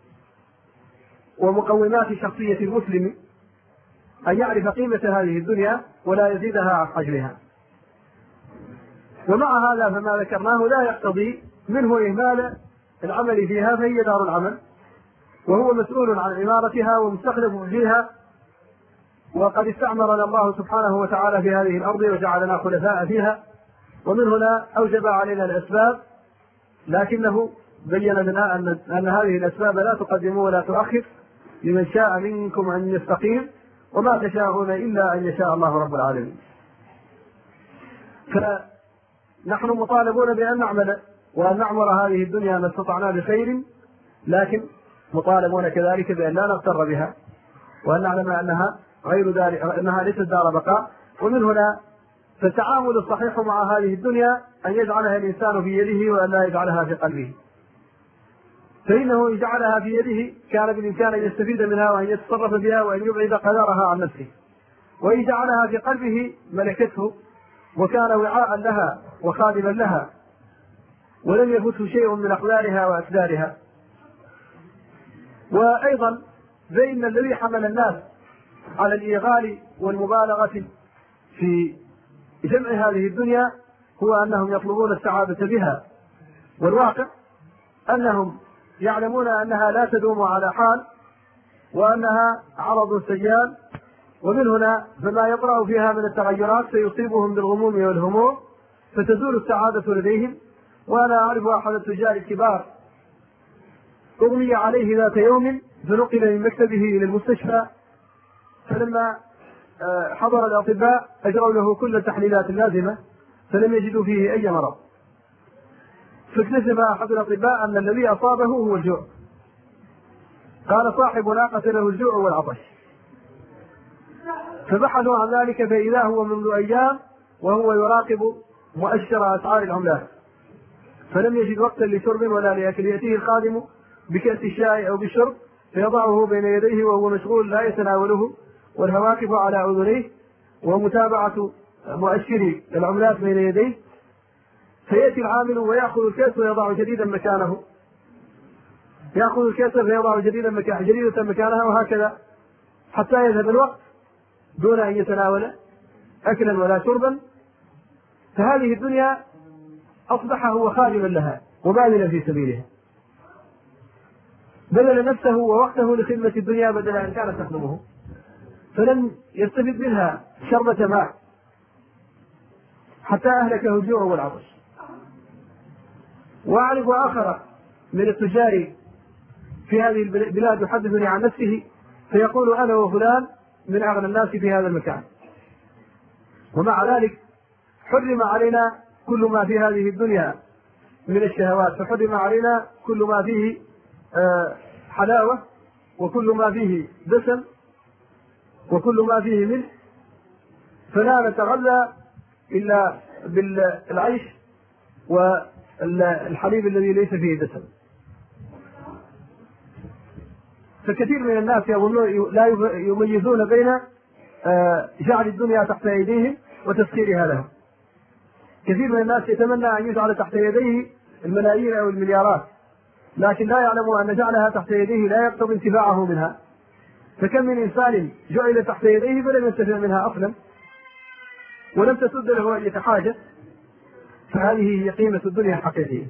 ومقومات شخصية المسلم أن يعرف قيمة هذه الدنيا ولا يزيدها عن حجمها. ومع هذا فما ذكرناه لا يقتضي منه إهمال العمل فيها، فهي دار العمل، وهو مسؤول عن عمارتها ومستخلف فيها، وقد استعمرنا الله سبحانه وتعالى في هذه الأرض وجعلنا خلفاء فيها، ومن هنا أوجب علينا الأسباب، لكنه بين لنا أن هذه الأسباب لا تقدم ولا تؤخر، لمن شاء منكم أن يستقيم، وما تشاءون إلا أن يشاء الله رب العالمين. فنحن مطالبون بأن نعمل وأن نعمر هذه الدنيا ما استطعنا بخير، لكن مطالبون كذلك بأن لا نغتر بها، وأن نعلم أنها غير دار، أنها ليست دار بقاء. ومن هنا فالتعامل الصحيح مع هذه الدنيا أن يجعلها الإنسان في يده وأن لا يجعلها في قلبه، فإنه إن جعلها في يده كان بالإمكان أن يستفيد منها وأن يتصرف بها وأن يبعد قدرها عن نفسه، وإن جعلها في قلبه ملكته وكان وعاء لها وخادما لها ولم يفته شيء من أقدارها وأكدارها. وأيضا بين الذي حمل الناس على الإيغال والمبالغة في جمع هذه الدنيا هو أنهم يطلبون السعادة بها، والواقع أنهم يعلمون أنها لا تدوم على حال، وأنها عرض سيال، ومن هنا فما يطرأ فيها من التغيرات سيصيبهم بالغموم والهموم، فتزول السعادة لديهم. وأنا أعرف أحد التجار الكبار أغمي عليه ذات يوم فنقل من مكتبه إلى المستشفى، فلما حضر الأطباء أجروا له كل التحليلات اللازمة فلم يجدوا فيه أي مرض، فاكتشف أحد الأطباء أن الذي أصابه هو الجوع. قال صاحبنا قتله الجوع والعطش، فبحثوا عن ذلك فإذا هو منذ أيام وهو يراقب مؤشر أسعار العملات، فلم يجد وقتا لشرب ولا لأكل، يأتيه الخادم بكأس الشاي أو بالشرب فيضعه بين يديه وهو مشغول لا يتناوله، والهواتف على أذنيه ومتابعة مؤشر العملات بين يديه، فيأتي العامل ويأخذ الكأس ويضع جديدا مكانه، يأخذ الكأس فيضع جديدة مكانها، وهكذا حتى يذهب الوقت دون أن يتناول أكلا ولا شربا. فهذه الدنيا أصبح هو خادما لها وباذلا في سبيلها، بذل نفسه ووقته لخدمة الدنيا بدل أن كانت تخدمه، فلم يستفد منها شربة ماء حتى أهلكه الجوع والعطش. وأعرف آخر من التجار في هذه البلاد يحدثني عن نفسه فيقول أنا وفلان من أغنى الناس في هذا المكان، ومع ذلك حرم علينا كل ما في هذه الدنيا من الشهوات، فحرم علينا كل ما فيه حلاوة وكل ما فيه دسم وكل ما فيه ملح، فلا نتغذى إلا بالعيش والحليب الذي ليس فيه دسم. فكثير من الناس يظنون لا يميزون بين جعل الدنيا تحت أيديهم وتسخيرها لهم. كثير من الناس يتمنى أن يجعل تحت يديه الملايين أو المليارات، لكن لا يعلم أن جعلها تحت يديه لا يقتضي انتفاعه منها. فكم من إنسان جعل تحت يديه فلم ينتفع منها أصلا ولم تسد له أن يتحاجة. فهذه هي قيمة الدنيا الحقيقية.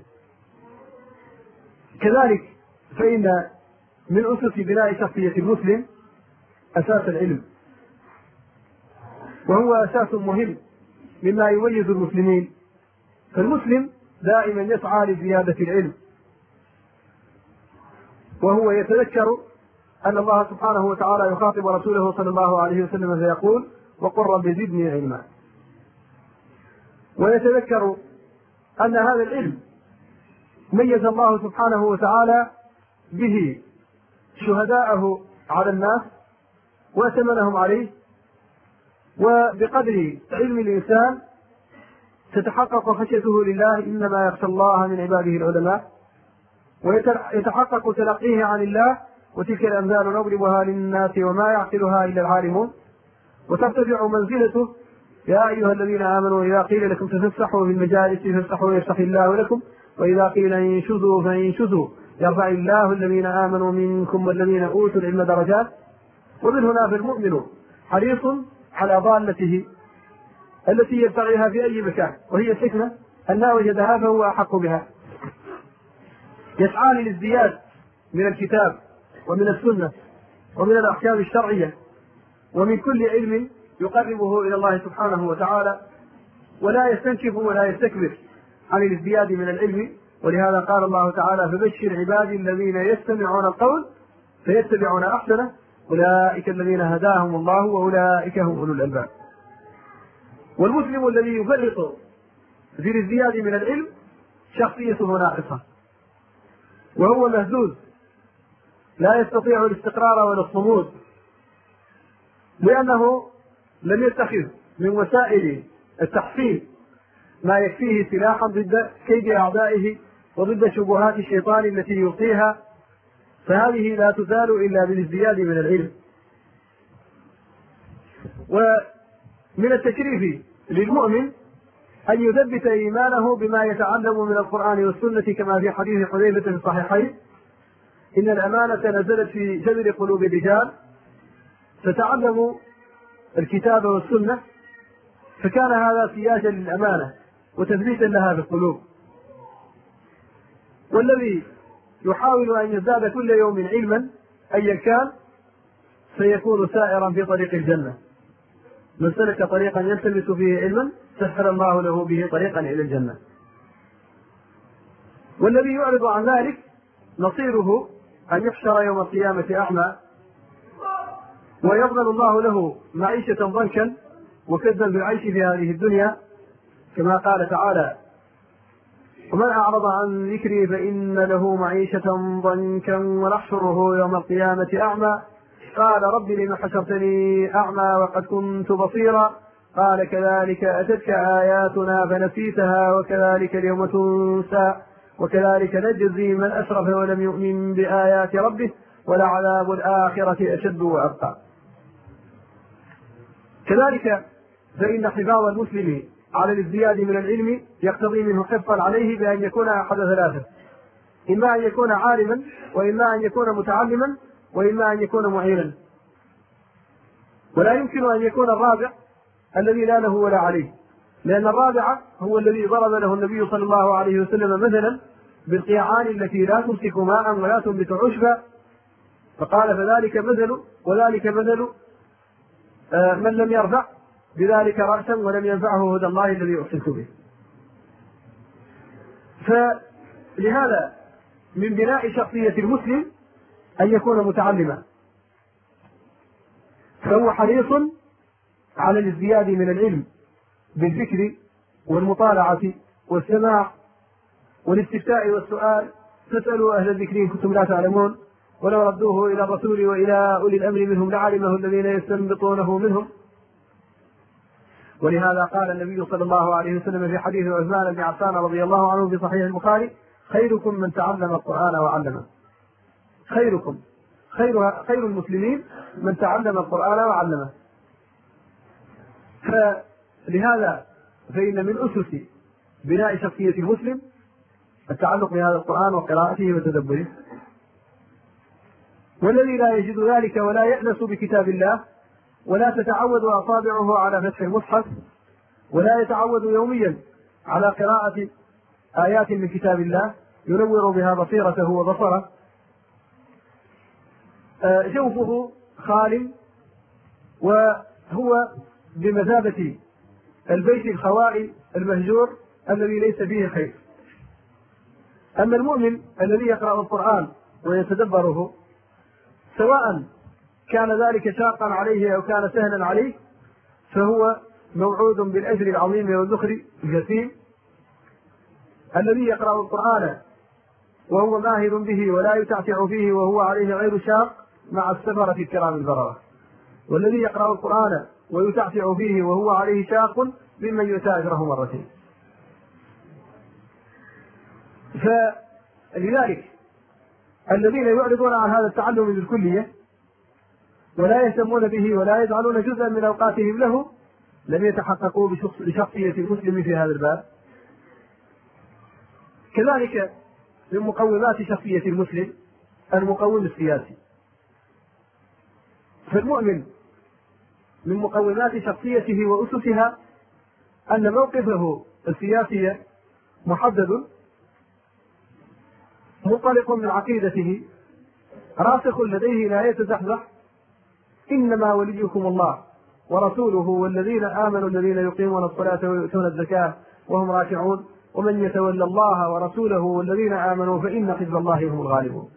كذلك فإن من أسس بناء شخصية المسلم أساس العلم، وهو أساس مهم مما يميز المسلمين. فالمسلم دائما يسعى لزيادة العلم، وهو يتذكر أن الله سبحانه وتعالى يخاطب رسوله صلى الله عليه وسلم فيقول وقل رب زدني علما، ويتذكر أن هذا العلم ميز الله سبحانه وتعالى به شهداءه على الناس وأتمنهم عليه، وبقدر علم الإنسان تتحقق خشيته لله، إنما يخشى الله من عباده العلماء، ويتحقق تلقيه عن الله. وتلك الأمثال نضربها للناس وما يعقلها إلا العالمون. وترتفع منزلته يا أيها الذين آمنوا إذا قيل لكم تفسحوا في المجالس فافسحوا يفسح الله لكم، وإذا قيل انشزوا فانشزوا يرفع الله الذين آمنوا منكم والذين أوتوا العلم درجات. ومن هنا فالمؤمن حريص على ضالته التي يبتغيها في أي مكان، وهي الحكمة أن وجدها فهو أحق بها. يسعى للازدياد من الكتاب ومن السنة ومن الأحكام الشرعية ومن كل علم يقربه إلى الله سبحانه وتعالى، ولا يستنكف ولا يستكبر عن الازدياد من العلم. ولهذا قال الله تعالى فبشر عبادي الذين يستمعون القول فيتبعون أحسنه أولئك الذين هداهم الله وأولئك هم أولو الألباب. والمسلم الذي يفرط في الازدياد من العلم شخصيته ناقصة، وهو مهزوز لا يستطيع الاستقرار ولا الصمود، لأنه لم يتخذ من وسائل التحصيل ما يكفيه سلاحا ضد كيد أعدائه وضد شبهات الشيطان التي يلقيها، فهذه لا تزال إلا بالازدياد من العلم. ومن التشريف للمؤمن أن يثبت إيمانه بما يتعلم من القرآن والسنة، كما في حديث حذيفة في الصحيحين إن الأمانة نزلت في جذر قلوب الرجال فتعلموا الكتاب والسنة، فكان هذا سياجا للأمانة وتثبيتا لها في القلوب. والذي يحاول أن يزداد كل يوم علما أيا كان سيكون سائرا في طريق الجنة. من سلك طريقا يلتمس فيه علما سهل الله له به طريقا إلى الجنة. والذي يعرض عن ذلك نصيره أن يحشر يوم القيامة أعمى ويضمن الله له معيشة ضنكا وكدا بالعيش في هذه الدنيا، كما قال تعالى ومن أعرض عن ذكري فإن له معيشة ضنكا ونحشره يوم القيامة أعمى قال رب لم حشرتني أعمى وقد كنت بصيرا قال كذلك أتتك آياتنا فنسيتها وكذلك اليوم تنسى وكذلك نجزي من أسرف ولم يؤمن بآيات ربه ولعذاب الآخرة أشد وأبقى. كذلك فإن حفاظ المسلم على الازدياد من العلم يقتضي منه حفظا عليه بأن يكون أحد ثلاثة: إما أن يكون عالما، وإما أن يكون متعلما، وإما أن يكون معينا. ولا يمكن أن يكون الرابع الذي لا له ولا عليه، لأن الرابع هو الذي ضرب له النبي صلى الله عليه وسلم مثلا بالقيعان التي لا تمسك ماء ولا تنبت عشبا، فقال فذلك مثل وذلك مثل من لم يرفع بذلك رأسا ولم ينفعه هدى الله الذي أرسلت به. فلهذا من بناء شخصية المسلم أن يكون متعلما، فهو حريص على الازدياد من العلم بالذكر والمطالعة والسماع والاستفتاء والسؤال. فاسألوا أهل الذكر إن كنتم لا تعلمون ولو ردوه إلى الرسول وإلى أولي الأمر منهم لعلمه الذين يستنبطونه منهم. ولهذا قال النبي صلى الله عليه وسلم في حديث عثمان بن عفان رضي الله عنه في صحيح البخاري خيركم من تعلم القرآن وعلمه. خير المسلمين من تعلم القرآن وعلمه. فلهذا فإن من أسس بناء شخصية المسلم التعلق بهذا القرآن وقراءته وتدبره. والذي لا يجد ذلك ولا يأنس بكتاب الله ولا تتعود أصابعه على فتح المصحف ولا يتعود يوميا على قراءة آيات من كتاب الله ينور بها بصيرته وبصره، جوفه خال وهو بمثابة البيت الخوائي المهجور الذي ليس فيه خير. أما المؤمن الذي يقرأ القرآن ويتدبره سواء كان ذلك شاقا عليه أو كان سهلا عليه فهو موعود بالأجر العظيم والذخر الجسيم. الذي يقرأ القرآن وهو ماهر به ولا يتعتع فيه وهو عليه غير شاق مع السفرة الكرام البررة، والذي يقرأ القرآن ويتعتع فيه وهو عليه شاق ممن يؤتى أجره مرتين. فلذلك الذين يعرضون عن هذا التعلم بالكلية ولا يهتمون به ولا يجعلون جزءا من أوقاتهم له لم يتحققوا بشخصية المسلم في هذا الباب. كذلك من مقومات شخصية المسلم المقوم السياسي. فالمؤمن من مقومات شخصيته وأسسها أن موقفه السياسي محدد منطلق من عقيدته راسخ لديه لا يتزحزح، إنما وليكم الله ورسوله والذين آمنوا الذين يقيمون الصلاة ويؤتون الزكاة وهم راكعون ومن يتولى الله ورسوله والذين آمنوا فإن حزب الله هم الغالبون.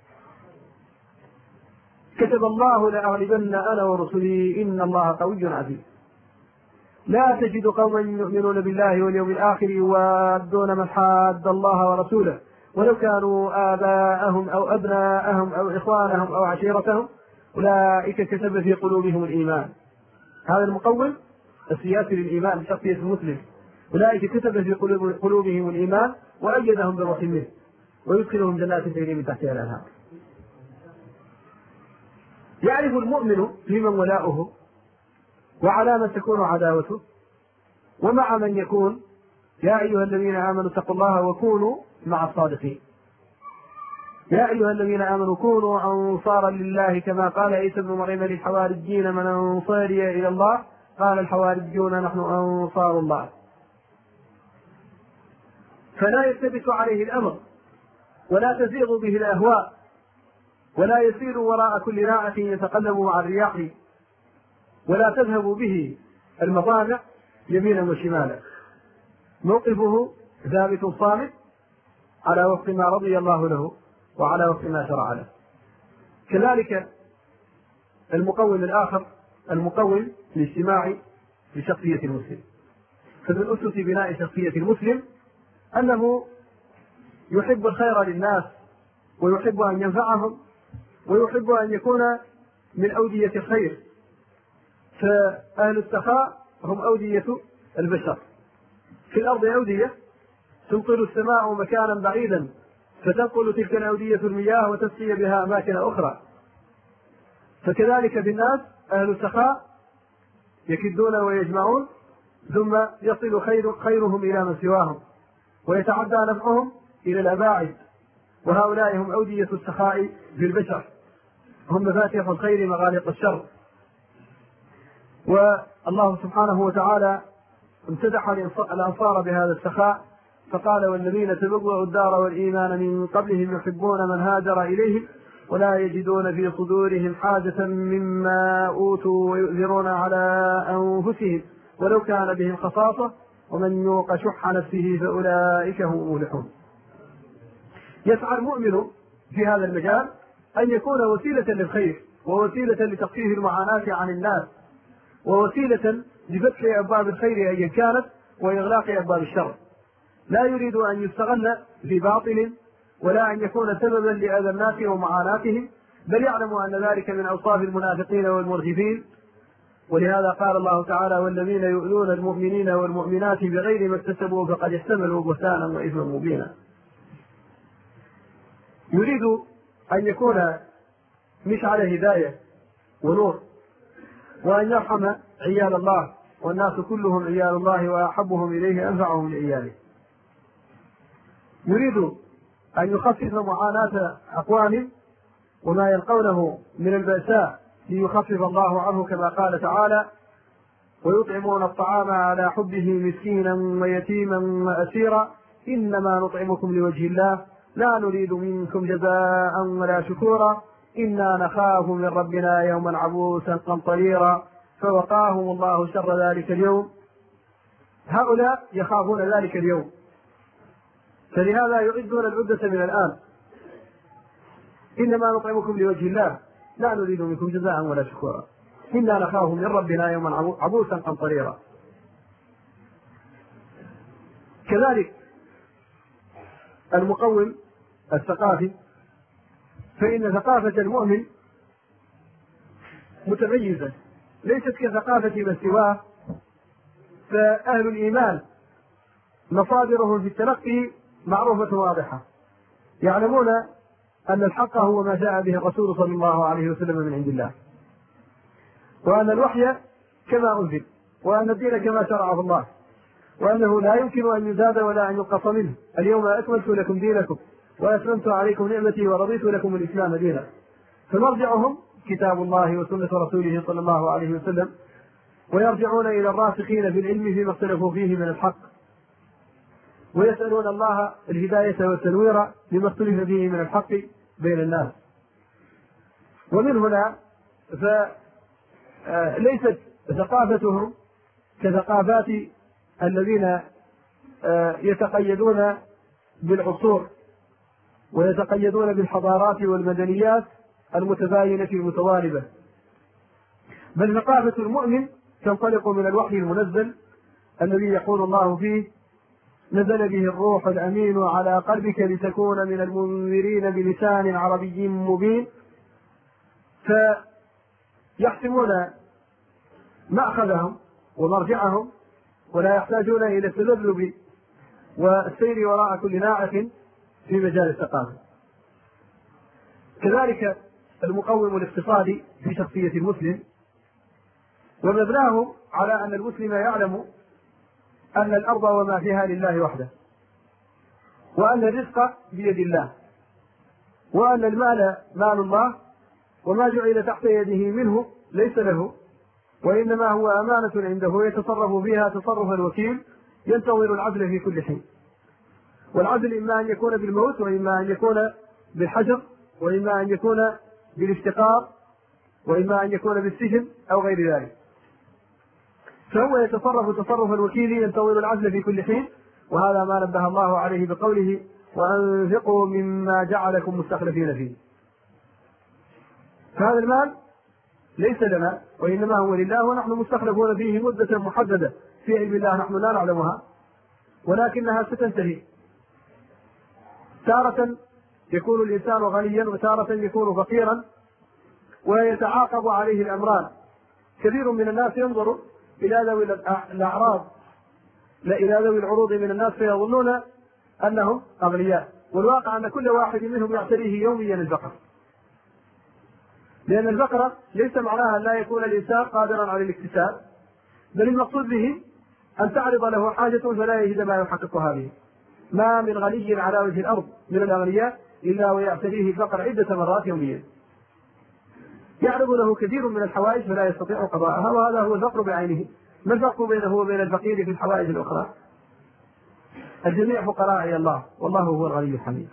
كتب الله لأغلبن أنا ورسلي إن الله قوي عزيز. لا تجد قوما يؤمنون بالله واليوم الآخر يوادون من حاد الله ورسوله ولو كانوا آباءهم أو أبناءهم أو إخوانهم أو عشيرتهم أولئك كتب في قلوبهم الإيمان. هذا المقوم السياسي للإيمان بشخصية المسلم. أولئك كتب في قلوبهم الإيمان وأيدهم بروح منه ويدخلهم جنات تجري من تحتها الأنهار. يعرف المؤمن لمن ولاؤه وعلى من تكون عداوته ومع من يكون. يا أيها الذين آمنوا اتقوا الله وكونوا مع الصادقين. يا أيها الذين آمنوا كونوا أنصارا لله كما قال عيسى ابن مريم للحواريين من أنصاري إلى الله قال الحواريون نحن أنصار الله. فلا يلتبس عليه الأمر ولا تزيغ به الأهواء ولا يسير وراء كل ناعة يتقلب مع الرياح ولا تذهب به المضامع يمينا وشمالا. موقفه ثابت صامت على وفق ما رضي الله له وعلى وفق ما شرع له. كذلك المقوم الآخر المقوم الاجتماعي لشخصية المسلم. فمن أسس بناء شخصية المسلم أنه يحب الخير للناس ويحب أن ينفعهم ويحب أن يكون من أودية الخير. فأهل السخاء هم أودية البشر. في الأرض أودية تمطر السماء مكانا بعيدا فتنقل تلك الأودية المياه وتسقي بها أماكن أخرى. فكذلك في الناس أهل السخاء يكدون ويجمعون ثم يصل خيرهم إلى من سواهم ويتعدى نفعهم إلى الأباعد. وهؤلاء هم أودية السخاء بالبشر، هم مفاتيح الخير مغالق الشر. والله سبحانه وتعالى امتدح الأنصار بهذا السخاء فقال والذين تبوأوا الدار والإيمان من قبلهم يحبون من هاجر إليهم ولا يجدون في صدورهم حاجة مما أوتوا ويؤثرون على أنفسهم ولو كان بهم خصاصة ومن يوق شح نفسه فأولئك هم المفلحون. يسعى المؤمن في هذا المجال أن يكون وسيلة للخير ووسيلة لتخفيف المعاناة عن الناس ووسيلة لفتح أبواب الخير أيا كانت وإغلاق أبواب الشر. لا يريد أن يستغل في باطل ولا أن يكون سببا لأذى الناس ومعاناتهم، بل يعلم أن ذلك من أوصاف المنافقين والمرجفين. ولهذا قال الله تعالى والذين يؤذون المؤمنين والمؤمنات بغير ما اكتسبوا فقد احتملوا بهتانا وإثما مبينا. يريد أن يكون مشعل هداية ونور وأن يرحم عيال الله والناس كلهم عيال الله وأحبهم إليه أنفعهم لعياله. يريد أن يخفف معاناة أقوام وما يلقونه من البأساء ليخفف الله عنه، كما قال تعالى: ويطعمون الطعام على حبه مسكينا ويتيما وأسيرا إنما نطعمكم لوجه الله لا نريد منكم جزاء ولا شكورا إنا نخاف من ربنا يوما عبوسا قمطريرا فوقاهم الله شر ذلك اليوم. هؤلاء يخافون ذلك اليوم، فلهذا يعدون العدة من الآن. إنما نطعمكم لوجه الله لا نريد منكم جزاء ولا شكورا إنا نخاف من ربنا يوما عبوسا قمطريرا. كذلك المقوم الثقافي، فإن ثقافة المؤمن متميزة ليست كثقافة من سواه. فأهل الإيمان مصادرهم في التلقي معروفة واضحة، يعلمون أن الحق هو ما جاء به الرسول صلى الله عليه وسلم من عند الله، وأن الوحي كما أنزل، وأن الدين كما شرعه الله، وأنه لا يمكن أن يزاد ولا أن ينقص منه. اليوم أكملت لكم دينكم وأتممت عليكم نعمتي ورضيت لكم الإسلام دينا. فمرجعهم كتاب الله وسنة رسوله صلى الله عليه وسلم، ويرجعون إلى الراسخين في العلم فيما اختلفوا فيه من الحق، ويسألون الله الهداية والتنوير لما اختلف فيه من الحق بين الناس. ومن هنا فليست ثقافتهم كثقافات الذين يتقيدون بالعصور ويتقيدون بالحضارات والمدنيات المتباينة المتوالبة، بل ثقافة المؤمن تنطلق من الوحي المنزل الذي يقول الله فيه: نزل به الروح الأمين على قلبك لتكون من المنذرين بلسان عربي مبين. فيحسمون مأخذهم ومرجعهم ولا يحتاجون إلى التذبذب والسير وراء كل ناعق في مجال الثقافة. كذلك المقوم الاقتصادي في شخصية المسلم، ومبناه على أن المسلم يعلم أن الأرض وما فيها لله وحده، وأن الرزق بيد الله، وأن المال مال الله، وما جعل تحت يده منه ليس له، وإنما هو أمانة عنده يتصرف فيها تصرف الوكيل ينتظر العدل في كل حين. والعدل إما أن يكون بالموت، وإما أن يكون بالحجر، وإما أن يكون بالافتقار، وإما أن يكون بالسجن أو غير ذلك. فهو يتصرف تصرف الوكيل ينتظر العدل في كل حين، وهذا ما نبه الله عليه بقوله: وأنفقوا مما جعلكم مستخلفين فيه. فهذا المال ليس لنا، وإنما هو لله، ونحن مستخلفون فيه مدة محددة في علم الله نحن لا نعلمها، ولكنها ستنتهي. تارة يكون الإنسان غنيا وتارة يكون فقيرا، ويتعاقب عليه الأمران. كثير من الناس ينظر إلى ذوي الأعراض إلى ذوي العروض من الناس فيظنون أنهم أغنياء، والواقع أن كل واحد منهم يعتريه يوميا الفقر، لأن الفقر ليس معناها أن لا يكون الإنسان قادرا على الاكتساب، بل المقصود به أن تعرض له حاجة فلا يجد ما يحققها به. ما من غني على وجه الأرض من الأغنياء إلا ويعتريه الفقر عدة مرات يوميا، يعرض له كثير من الحوائج فلا يستطيع قضاءها، وهذا هو الفقر بعينه. ما الفرق بينه وبين الفقير في الحوائج الأخرى؟ الجميع فقراء إلى الله، والله هو الغني الحميد.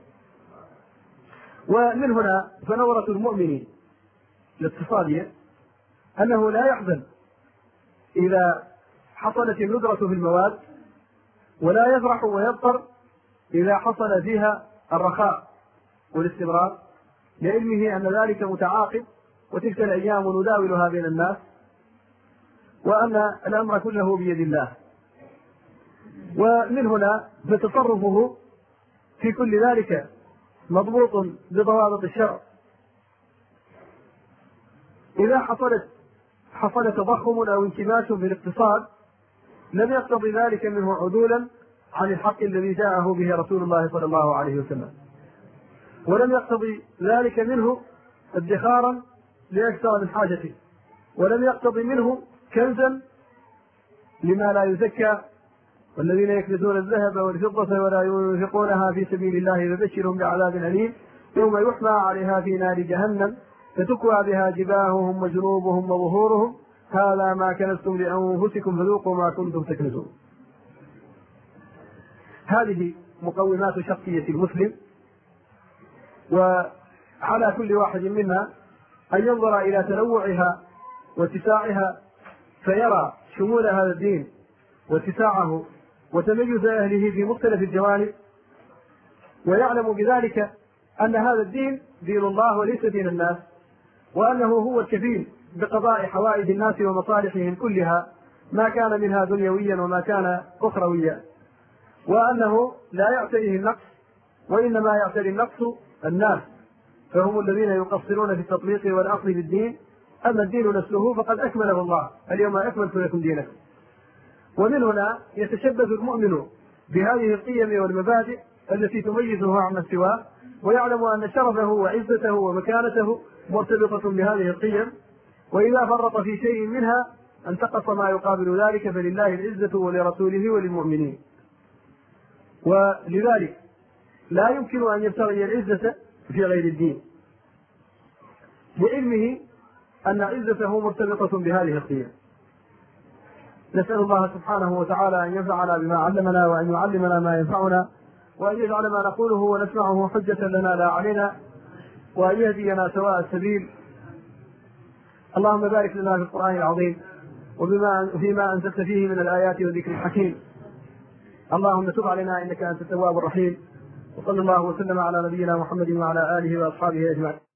ومن هنا فنظرة المؤمن الاقتصادية أنه لا يحزن إذا حصلت الندرة في المواد، ولا يفرح ويبطر إذا حصل فيها الرخاء والاستمرار، لعلمه أن ذلك متعاقب، وتلك الأيام نداولها بين الناس، وأن الأمر كله بيد الله. ومن هنا فتصرفه في كل ذلك مضبوط بضوابط الشرع. إذا حصل تضخم أو انكماش في الاقتصاد لم يقتضي ذلك منه عدولا عن الحق الذي جاءه به رسول الله صلى الله عليه وسلم، ولم يقتضي ذلك منه ادخارا لأكثر من حاجته، ولم يقتضي منه كنزا لما لا يزكى والذين يكنزون الذهب والفضة ولا ينفقونها في سبيل الله فبشرهم بعذاب أليم يوم يحمى عليها في نار جهنم فتكوى بها جباههم وجنوبهم وظهورهم هذا ما كنزتم لأنفسكم فذوقوا ما كنتم تكنزون. هذه مقومات شخصية المسلم، وعلى كل واحد منا أن ينظر إلى تنوعها واتساعها فيرى شمول هذا الدين واتساعه وتميز أهله في مختلف الجوانب، ويعلم بذلك أن هذا الدين دين الله وليس دين الناس، وأنه هو الكفيل بقضاء حوائج الناس ومصالحهم كلها ما كان منها دنيويا وما كان أخرويا، وأنه لا يعتريه النقص وإنما يعتري النقص الناس، فهم الذين يقصرون في التطبيق والأخذ بالدين، أما الدين نفسه فقد أكمله الله اليوم أكملت لكم دينكم. ومن هنا يتشبث المؤمن بهذه القيم والمبادئ التي تميزه عن سواه، ويعلم أن شرفه وعزته ومكانته مرتبطة بهذه القيم، وإذا فرط في شيء منها انتقص ما يقابل ذلك فلله العزة ولرسوله وللمؤمنين. ولذلك لا يمكن أن يبتغي العزة في غير الدين لعلمه أن عزته مرتبطة بهذه القيم. نسأل الله سبحانه وتعالى أن ينفعنا بما علمنا وأن يعلمنا ما ينفعنا وأن يجعل ما نقوله ونسمعه حجة لنا لا علينا وأن يهدينا سواء السبيل. اللهم بارك لنا في القرآن العظيم وفيما أنزلت فيه من الآيات والذكر الحكيم. اللهم تب علينا إنك أنت التواب الرحيم. وصلى الله وسلم على نبينا محمد وعلى آله وأصحابه أجمعين.